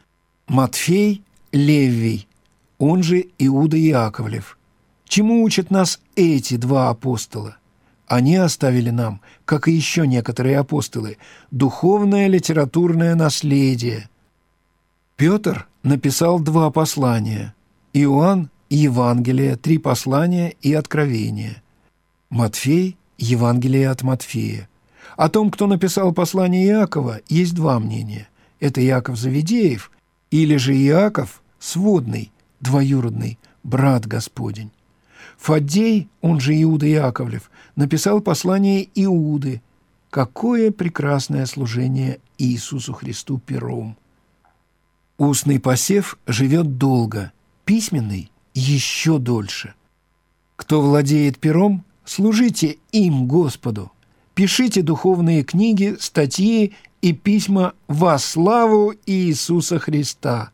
Матфей Левий, он же Иуда Яковлев. Чему учат нас эти два апостола? Они оставили нам, как и еще некоторые апостолы, духовное литературное наследие. Петр написал два послания, Иоанн – Евангелие, три послания и Откровение. Матфей – Евангелие от Матфея. О том, кто написал послание Иакова, есть два мнения. Это Иаков Завидеев или же Иаков сводный, двоюродный, брат Господень. Фаддей, он же Иуда Яковлев, написал послание Иуды. Какое прекрасное служение Иисусу Христу пером! Устный посев живет долго, письменный – еще дольше. Кто владеет пером, служите им Господу. Пишите духовные книги, статьи и письма во славу Иисуса Христа.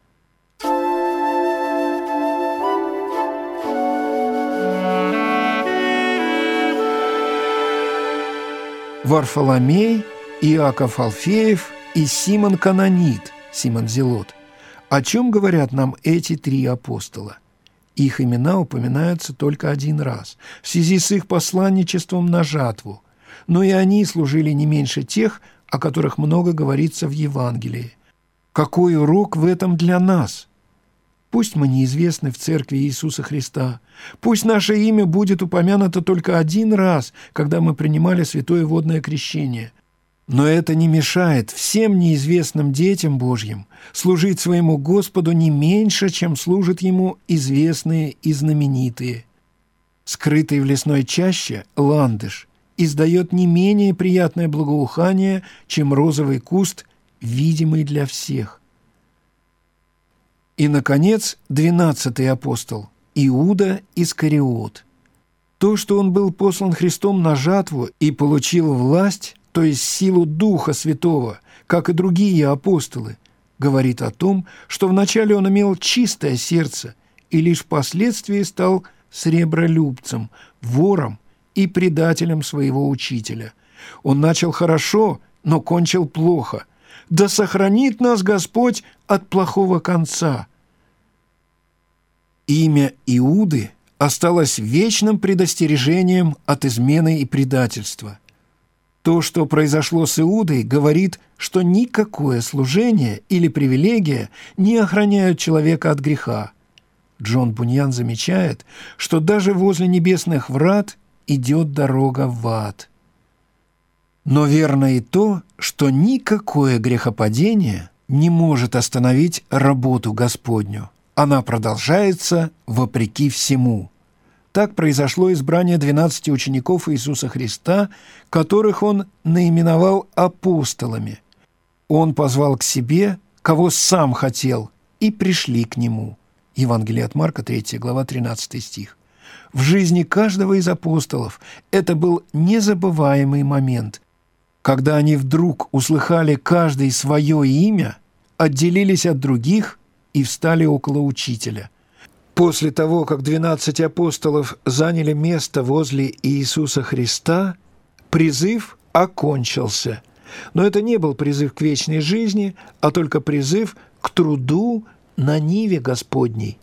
Варфоломей, Иаков Алфеев и Симон Канонит, Симон Зелот. О чем говорят нам эти три апостола? Их имена упоминаются только один раз, в связи с их посланничеством на жатву, но и они служили не меньше тех, о которых много говорится в Евангелии. Какой урок в этом для нас? Пусть мы неизвестны в Церкви Иисуса Христа, пусть наше имя будет упомянуто только один раз, когда мы принимали святое водное крещение, но это не мешает всем неизвестным детям Божьим служить своему Господу не меньше, чем служат Ему известные и знаменитые. Скрытый в лесной чаще ландыш издает не менее приятное благоухание, чем розовый куст, видимый для всех. И, наконец, двенадцатый апостол – Иуда Искариот. То, что он был послан Христом на жатву и получил власть, то есть силу Духа Святого, как и другие апостолы, говорит о том, что вначале он имел чистое сердце и лишь впоследствии стал сребролюбцем, вором и предателем своего учителя. Он начал хорошо, но кончил плохо. Да сохранит нас Господь от плохого конца. Имя Иуды осталось вечным предостережением от измены и предательства. То, что произошло с Иудой, говорит, что никакое служение или привилегия не охраняют человека от греха. Джон Буньян замечает, что даже возле небесных врат идет дорога в ад. Но верно и то, что никакое грехопадение не может остановить работу Господню. Она продолжается вопреки всему. Так произошло избрание двенадцати учеников Иисуса Христа, которых Он наименовал апостолами. Он позвал к себе, кого сам хотел, и пришли к Нему. Евангелие от Марка, третья глава, тринадцатый стих. В жизни каждого из апостолов это был незабываемый момент, когда они вдруг услыхали каждый свое имя, отделились от других и встали около учителя. После того, как двенадцать апостолов заняли место возле Иисуса Христа, призыв окончился. Но это не был призыв к вечной жизни, а только призыв к труду на ниве Господней.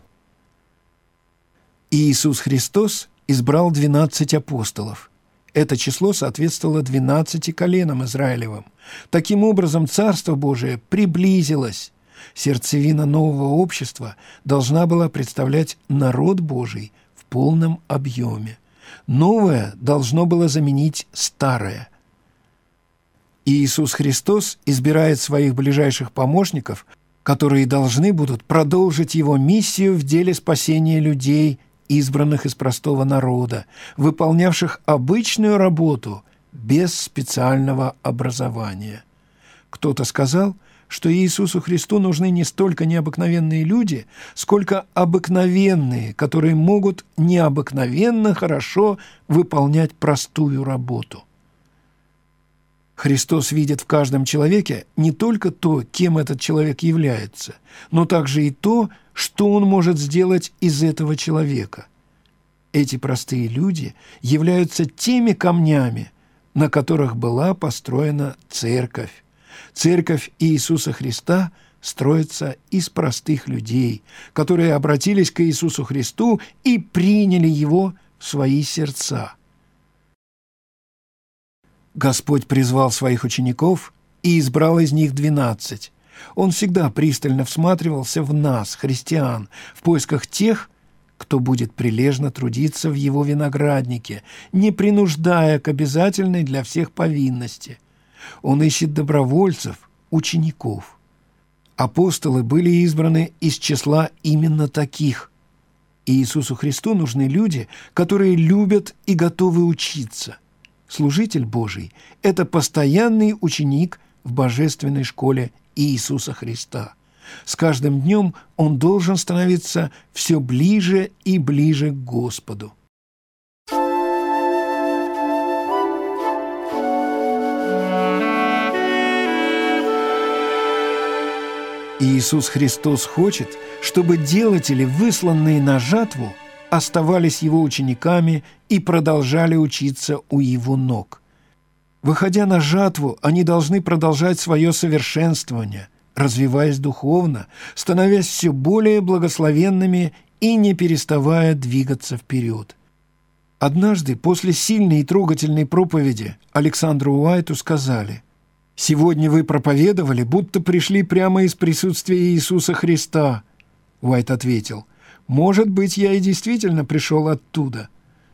Иисус Христос избрал двенадцать апостолов. Это число соответствовало двенадцати коленам Израилевым. Таким образом, Царство Божие приблизилось. Сердцевина нового общества должна была представлять народ Божий в полном объеме. Новое должно было заменить старое. Иисус Христос избирает своих ближайших помощников, которые должны будут продолжить Его миссию в деле спасения людей, избранных из простого народа, выполнявших обычную работу без специального образования. Кто-то сказал, что Иисусу Христу нужны не столько необыкновенные люди, сколько обыкновенные, которые могут необыкновенно хорошо выполнять простую работу. Христос видит в каждом человеке не только то, кем этот человек является, но также и то, что Он может сделать из этого человека. Эти простые люди являются теми камнями, на которых была построена церковь. Церковь Иисуса Христа строится из простых людей, которые обратились к Иисусу Христу и приняли Его в свои сердца. Господь призвал своих учеников и избрал из них двенадцать. Он всегда пристально всматривался в нас, христиан, в поисках тех, кто будет прилежно трудиться в Его винограднике, не принуждая к обязательной для всех повинности. Он ищет добровольцев, учеников. Апостолы были избраны из числа именно таких. Иисусу Христу нужны люди, которые любят и готовы учиться. Служитель Божий – это постоянный ученик в божественной школе Иисуса Христа. С каждым днем он должен становиться все ближе и ближе к Господу. Иисус Христос хочет, чтобы делатели, высланные на жатву, оставались Его учениками и продолжали учиться у Его ног. Выходя на жатву, они должны продолжать свое совершенствование, развиваясь духовно, становясь все более благословенными и не переставая двигаться вперед. Однажды, после сильной и трогательной проповеди, Александру Уайту сказали: «Сегодня вы проповедовали, будто пришли прямо из присутствия Иисуса Христа». Уайт ответил: «Может быть, я и действительно пришел оттуда».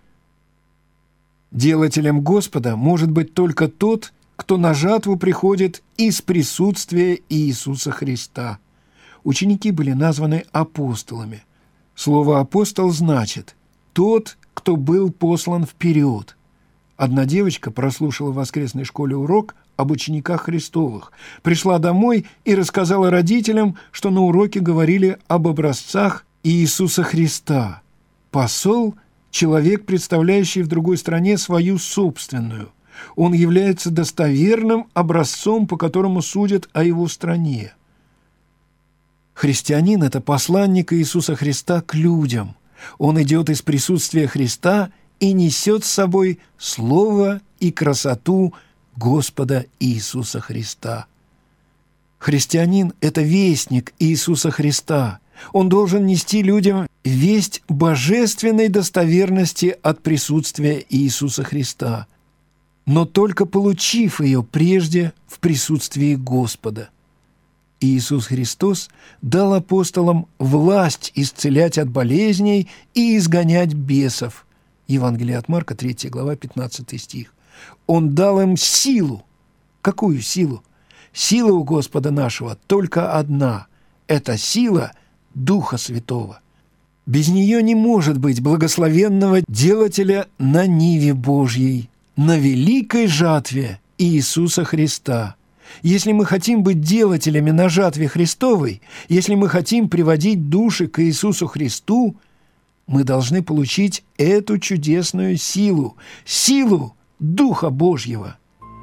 Делателем Господа может быть только тот, кто на жатву приходит из присутствия Иисуса Христа. Ученики были названы апостолами. Слово «апостол» значит «тот, кто был послан вперед». Одна девочка прослушала в воскресной школе урок об учениках Христовых, пришла домой и рассказала родителям, что на уроке говорили об образцах Иисуса Христа. Посол – человек, представляющий в другой стране свою собственную. Он является достоверным образцом, по которому судят о его стране. Христианин – это посланник Иисуса Христа к людям. Он идет из присутствия Христа и несет с собой слово и красоту Господа Иисуса Христа. Христианин – это вестник Иисуса Христа. Он должен нести людям весть божественной достоверности от присутствия Иисуса Христа, но только получив ее прежде в присутствии Господа. Иисус Христос дал апостолам власть исцелять от болезней и изгонять бесов. Евангелие от Марка, третья глава, пятнадцатый стих. Он дал им силу. Какую силу? Сила у Господа нашего только одна – это сила Духа Святого. Без нее не может быть благословенного делателя на ниве Божьей, на великой жатве Иисуса Христа. Если мы хотим быть делателями на жатве Христовой, если мы хотим приводить души к Иисусу Христу, мы должны получить эту чудесную силу, силу Духа Божьего.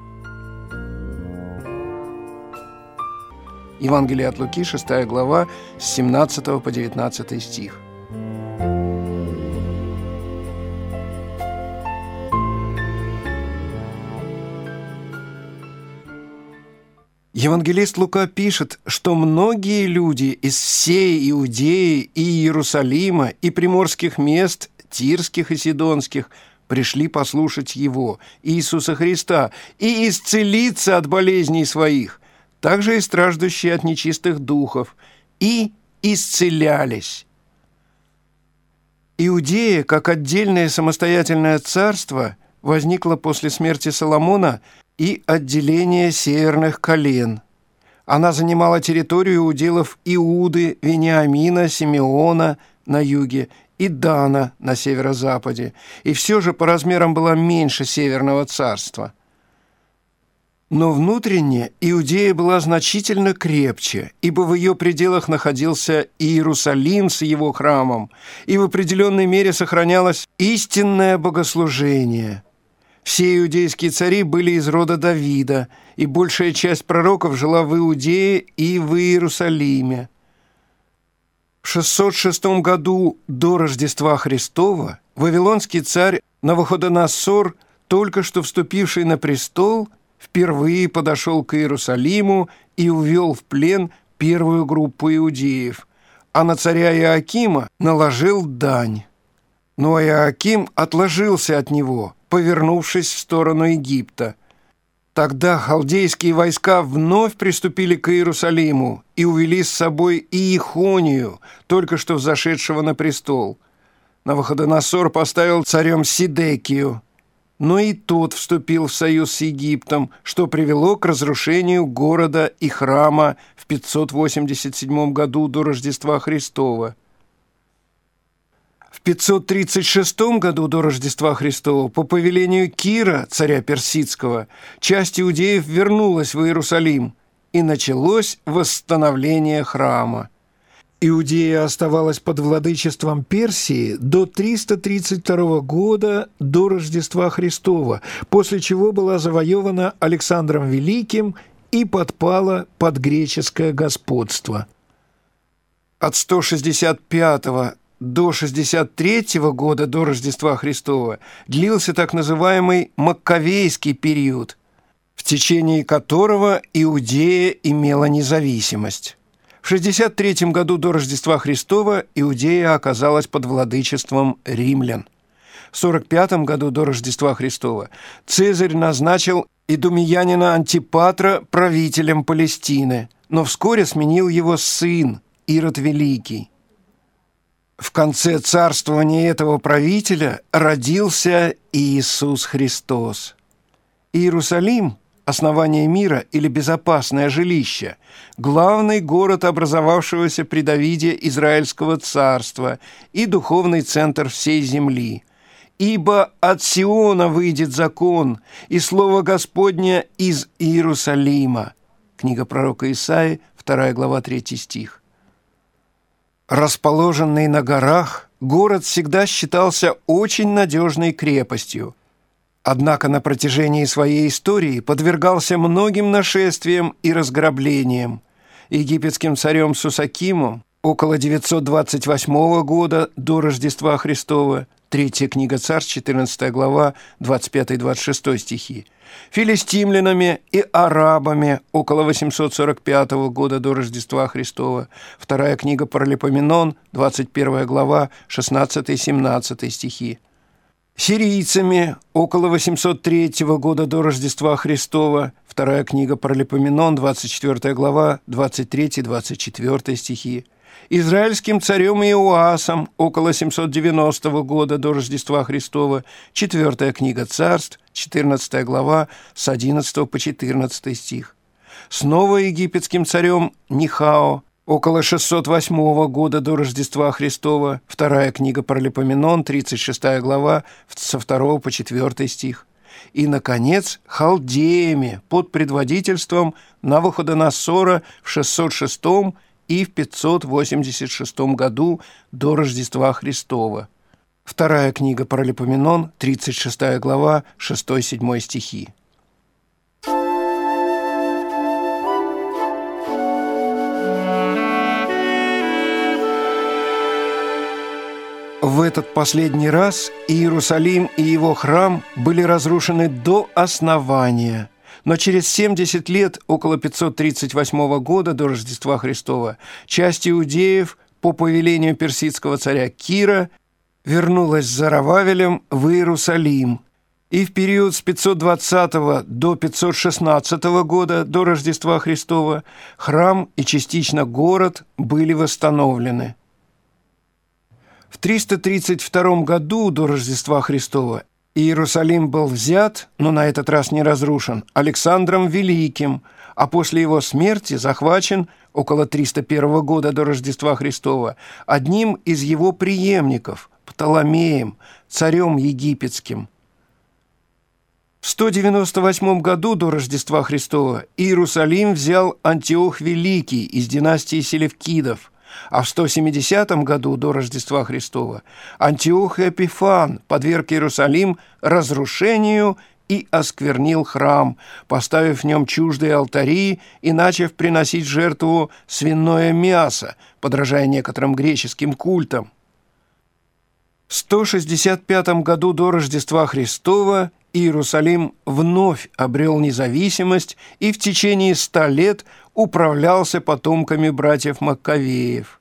Евангелие от Луки, шестая глава, с семнадцатого по девятнадцатый стих. Евангелист Лука пишет, что многие люди из всей Иудеи и Иерусалима и приморских мест, тирских и сидонских, пришли послушать Его, Иисуса Христа, и исцелиться от болезней своих, также и страждущие от нечистых духов, и исцелялись. Иудея, как отдельное самостоятельное царство, возникла после смерти Соломона и отделения северных колен. Она занимала территорию уделов Иуды, Вениамина, Симеона на юге и Дана на северо-западе, и все же по размерам была меньше Северного царства. Но внутренне Иудея была значительно крепче, ибо в ее пределах находился Иерусалим с его храмом, и в определенной мере сохранялось истинное богослужение. Все иудейские цари были из рода Давида, и большая часть пророков жила в Иудее и в Иерусалиме. В шестьсот шестом году до Рождества Христова вавилонский царь Навуходоносор, только что вступивший на престол, впервые подошел к Иерусалиму и увел в плен первую группу иудеев, а на царя Иоакима наложил дань. Но Иоаким отложился от него, повернувшись в сторону Египта. Тогда халдейские войска вновь приступили к Иерусалиму и увели с собой Иехонию, только что взошедшего на престол. Навуходоносор поставил царем Сидекию, но и тот вступил в союз с Египтом, что привело к разрушению города и храма в пятьсот восемьдесят седьмом году до Рождества Христова. В пятьсот тридцать шестом году до Рождества Христова по повелению Кира, царя Персидского, часть иудеев вернулась в Иерусалим, и началось восстановление храма. Иудея оставалась под владычеством Персии до триста тридцать второго года до Рождества Христова, после чего была завоевана Александром Великим и подпала под греческое господство. От сто шестьдесят пятого до шестьдесят третьего года до Рождества Христова длился так называемый Маккавейский период, в течение которого Иудея имела независимость. В шестьдесят третьем году до Рождества Христова Иудея оказалась под владычеством римлян. В сорок пятом году до Рождества Христова Цезарь назначил идумеянина Антипатра правителем Палестины, но вскоре сменил его сын Ирод Великий. В конце царствования этого правителя родился Иисус Христос. Иерусалим – основание мира или безопасное жилище, главный город образовавшегося при Давиде Израильского царства и духовный центр всей земли. «Ибо от Сиона выйдет закон, и слово Господне из Иерусалима». Книга пророка Исаии, вторая глава, третий стих. Расположенный на горах, город всегда считался очень надежной крепостью. Однако на протяжении своей истории подвергался многим нашествиям и разграблениям. Египетским царем Сусакимом около девятьсот двадцать восьмого года до Рождества Христова, третья книга Царств, четырнадцатая глава, двадцать пятый двадцать шестой стихи, филистимлянами и арабами около восемьсот сорок пятого года до Рождества Христова, вторая книга Паралипоменон, двадцать первая глава, шестнадцатый семнадцатый стихи, сирийцами около восемьсот третьего года до Рождества Христова, вторая книга Паралипоменон, двадцать четвёртая глава, двадцать третий двадцать четвёртый стихи, израильским царем Иоасом около семьсот девяностого года до Рождества Христова, четвертая книга Царств, четырнадцатая глава, с одиннадцатого по четырнадцатый стих, снова египетским царем Нихао Около шестьсот восьмого года до Рождества Христова, вторая книга Паралипоменон, тридцать шестая глава, со второго по четвёртый стих. И, наконец, халдеями под предводительством Навуходоносора в шестьсот шестом и в пятьсот восемьдесят шестом году до Рождества Христова. Вторая книга Паралипоменон, тридцать шестая глава, шестой-седьмой стихи. В этот последний раз Иерусалим и его храм были разрушены до основания, но через семьдесят лет, около пятьсот тридцать восьмого года до Рождества Христова, часть иудеев по повелению персидского царя Кира вернулась с Зоровавелем в Иерусалим, и в период с пятьсот двадцатого до пятьсот шестнадцатого года до Рождества Христова храм и частично город были восстановлены. В триста тридцать втором году до Рождества Христова Иерусалим был взят, но на этот раз не разрушен, Александром Великим, а после его смерти захвачен около триста первого года до Рождества Христова одним из его преемников, Птоломеем, царем египетским. В сто девяносто восьмом году до Рождества Христова Иерусалим взял Антиох Великий из династии Селевкидов, а в сто семидесятом году до Рождества Христова Антиох Эпифан подверг Иерусалим разрушению и осквернил храм, поставив в нем чуждые алтари и начав приносить в жертву свиное мясо, подражая некоторым греческим культам. В сто шестьдесят пятом году до Рождества Христова Иерусалим вновь обрел независимость и в течение ста лет управлялся потомками братьев Маккавеев.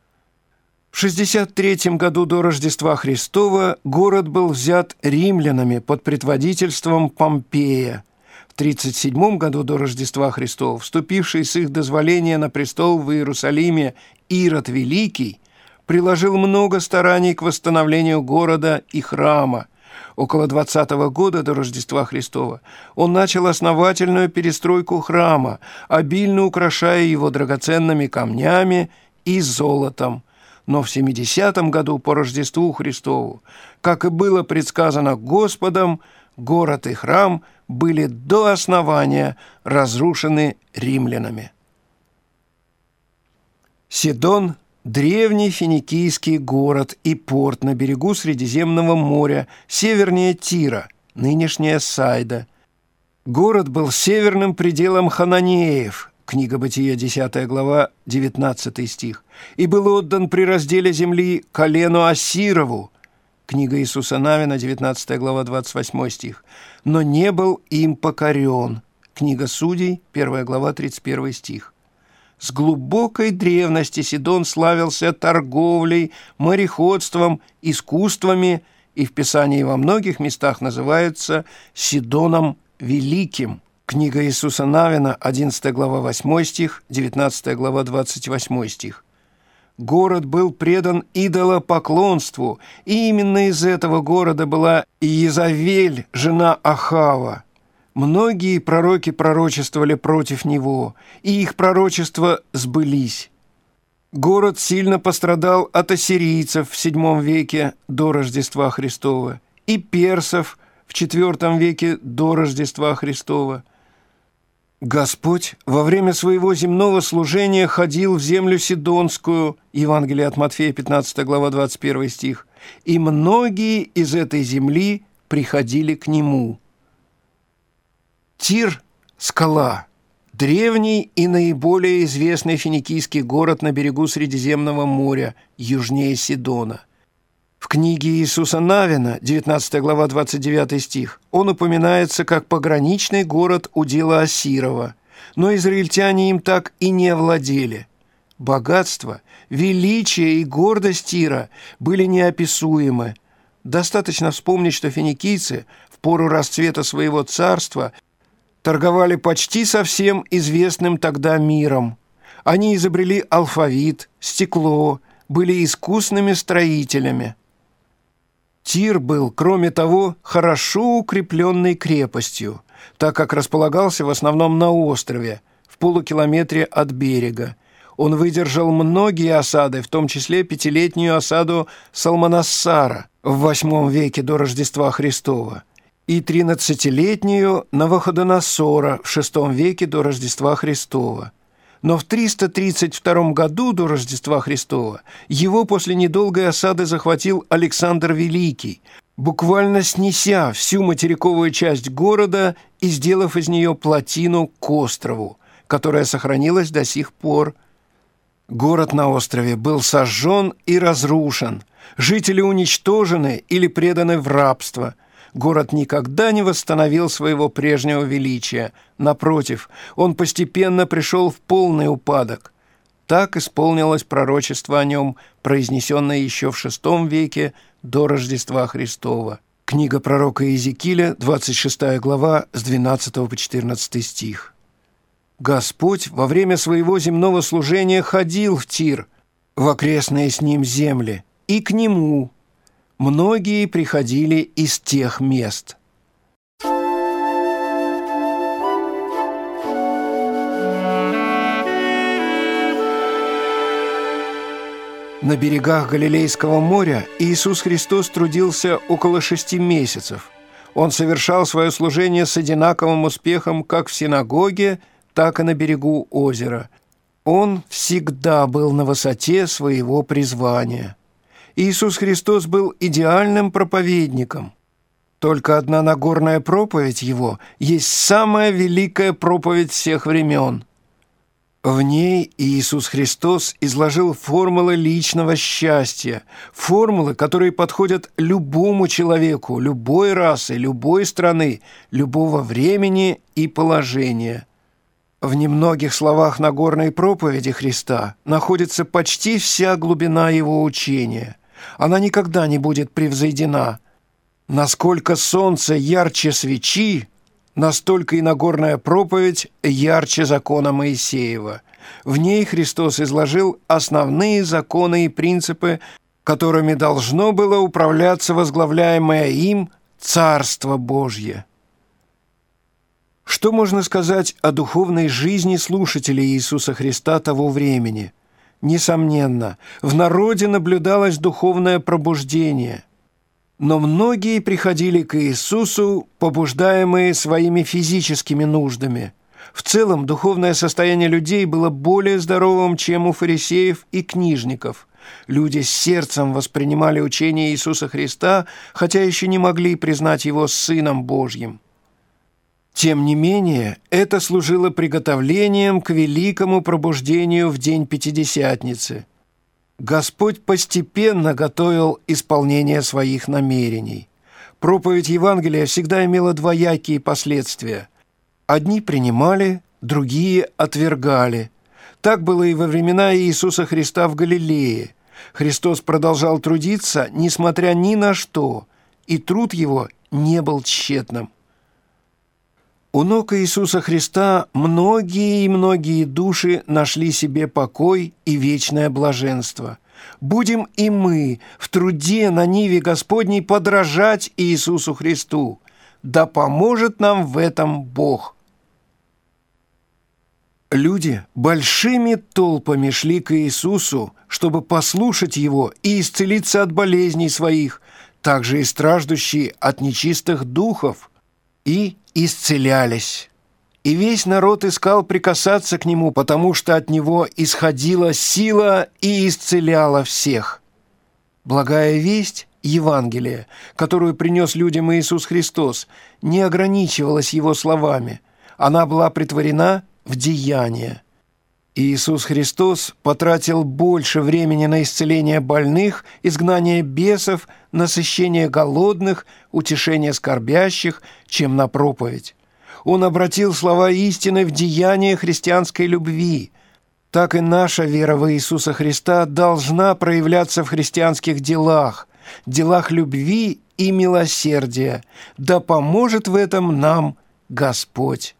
В шестьдесят третьем году до Рождества Христова город был взят римлянами под предводительством Помпея. В тридцать седьмом году до Рождества Христова вступивший с их дозволения на престол в Иерусалиме Ирод Великий приложил много стараний к восстановлению города и храма. Около двадцатого года до Рождества Христова он начал основательную перестройку храма, обильно украшая его драгоценными камнями и золотом. Но в семидесятом году по Рождеству Христову, как и было предсказано Господом, город и храм были до основания разрушены римлянами. Сидон – древний финикийский город и порт на берегу Средиземного моря, севернее Тира, нынешняя Сайда. Город был северным пределом хананеев, книга Бытия, десятая глава, девятнадцатый стих, и был отдан при разделе земли колену Ассирову, книга Иисуса Навина, девятнадцатая глава, двадцать восьмой стих, но не был им покорен, книга Судей, первая глава, тридцать первый стих. С глубокой древности Сидон славился торговлей, мореходством, искусствами и в Писании во многих местах называется Сидоном Великим. Книга Иисуса Навина, одиннадцатая глава, восьмой стих, девятнадцатая глава, двадцать восьмой стих. Город был предан идолопоклонству, и именно из этого города была Иезавель, жена Ахава. Многие пророки пророчествовали против него, и их пророчества сбылись. Город сильно пострадал от ассирийцев в седьмом веке до Рождества Христова и персов в четвёртом веке до Рождества Христова. Господь во время своего земного служения ходил в землю Сидонскую, Евангелие от Матфея, пятнадцатая глава, двадцать первый стих, и многие из этой земли приходили к нему. Тир – скала, древний и наиболее известный финикийский город на берегу Средиземного моря, южнее Сидона. В книге Иисуса Навина, девятнадцатая глава, двадцать девятый стих, он упоминается как пограничный город удела Ассирова, но израильтяне им так и не овладели. Богатство, величие и гордость Тира были неописуемы. Достаточно вспомнить, что финикийцы в пору расцвета своего царства торговали почти со всем известным тогда миром. Они изобрели алфавит, стекло, были искусными строителями. Тир был, кроме того, хорошо укрепленной крепостью, так как располагался в основном на острове, в полукилометре от берега. Он выдержал многие осады, в том числе пятилетнюю осаду Салманассара в восьмом веке до Рождества Христова и тринадцатилетнюю Навуходоносора в шестом веке до Рождества Христова. Но в триста тридцать втором году до Рождества Христова его после недолгой осады захватил Александр Великий, буквально снеся всю материковую часть города и сделав из нее плотину к острову, которая сохранилась до сих пор. Город на острове был сожжен и разрушен, жители уничтожены или преданы в рабство. Город никогда не восстановил своего прежнего величия. Напротив, он постепенно пришел в полный упадок. Так исполнилось пророчество о нем, произнесенное еще в шестом веке до Рождества Христова. Книга пророка Иезекииля, двадцать шестая глава, с двенадцатого по четырнадцатый стих. Господь во время своего земного служения ходил в Тир, в окрестные с ним земли, и к нему многие приходили из тех мест. На берегах Галилейского моря Иисус Христос трудился около шести месяцев. Он совершал свое служение с одинаковым успехом как в синагоге, так и на берегу озера. Он всегда был на высоте своего призвания. Иисус Христос был идеальным проповедником. Только одна Нагорная проповедь Его есть самая великая проповедь всех времен. В ней Иисус Христос изложил формулы личного счастья, формулы, которые подходят любому человеку, любой расы, любой страны, любого времени и положения. В немногих словах Нагорной проповеди Христа находится почти вся глубина Его учения. Она никогда не будет превзойдена. Насколько солнце ярче свечи, настолько и Нагорная проповедь ярче закона Моисеева. В ней Христос изложил основные законы и принципы, которыми должно было управляться возглавляемое им Царство Божье. Что можно сказать о духовной жизни слушателей Иисуса Христа того времени? Несомненно, в народе наблюдалось духовное пробуждение. Но многие приходили к Иисусу, побуждаемые своими физическими нуждами. В целом, духовное состояние людей было более здоровым, чем у фарисеев и книжников. Люди с сердцем воспринимали учение Иисуса Христа, хотя еще не могли признать Его Сыном Божьим. Тем не менее, это служило приготовлением к великому пробуждению в день Пятидесятницы. Господь постепенно готовил исполнение своих намерений. Проповедь Евангелия всегда имела двоякие последствия. Одни принимали, другие отвергали. Так было и во времена Иисуса Христа в Галилее. Христос продолжал трудиться, несмотря ни на что, и труд Его не был тщетным. У ног Иисуса Христа многие и многие души нашли себе покой и вечное блаженство. Будем и мы в труде на ниве Господней подражать Иисусу Христу. Да поможет нам в этом Бог. Люди большими толпами шли к Иисусу, чтобы послушать Его и исцелиться от болезней своих, также и страждущие от нечистых духов, и исцелялись. И весь народ искал прикасаться к Нему, потому что от Него исходила сила и исцеляла всех. Благая весть, Евангелие, которую принес людям Иисус Христос, не ограничивалась Его словами. Она была претворена в деяния. Иисус Христос потратил больше времени на исцеление больных, изгнание бесов, насыщение голодных, утешение скорбящих, чем на проповедь. Он обратил слова истины в деяния христианской любви. Так и наша вера в Иисуса Христа должна проявляться в христианских делах, делах любви и милосердия. Да поможет в этом нам Господь.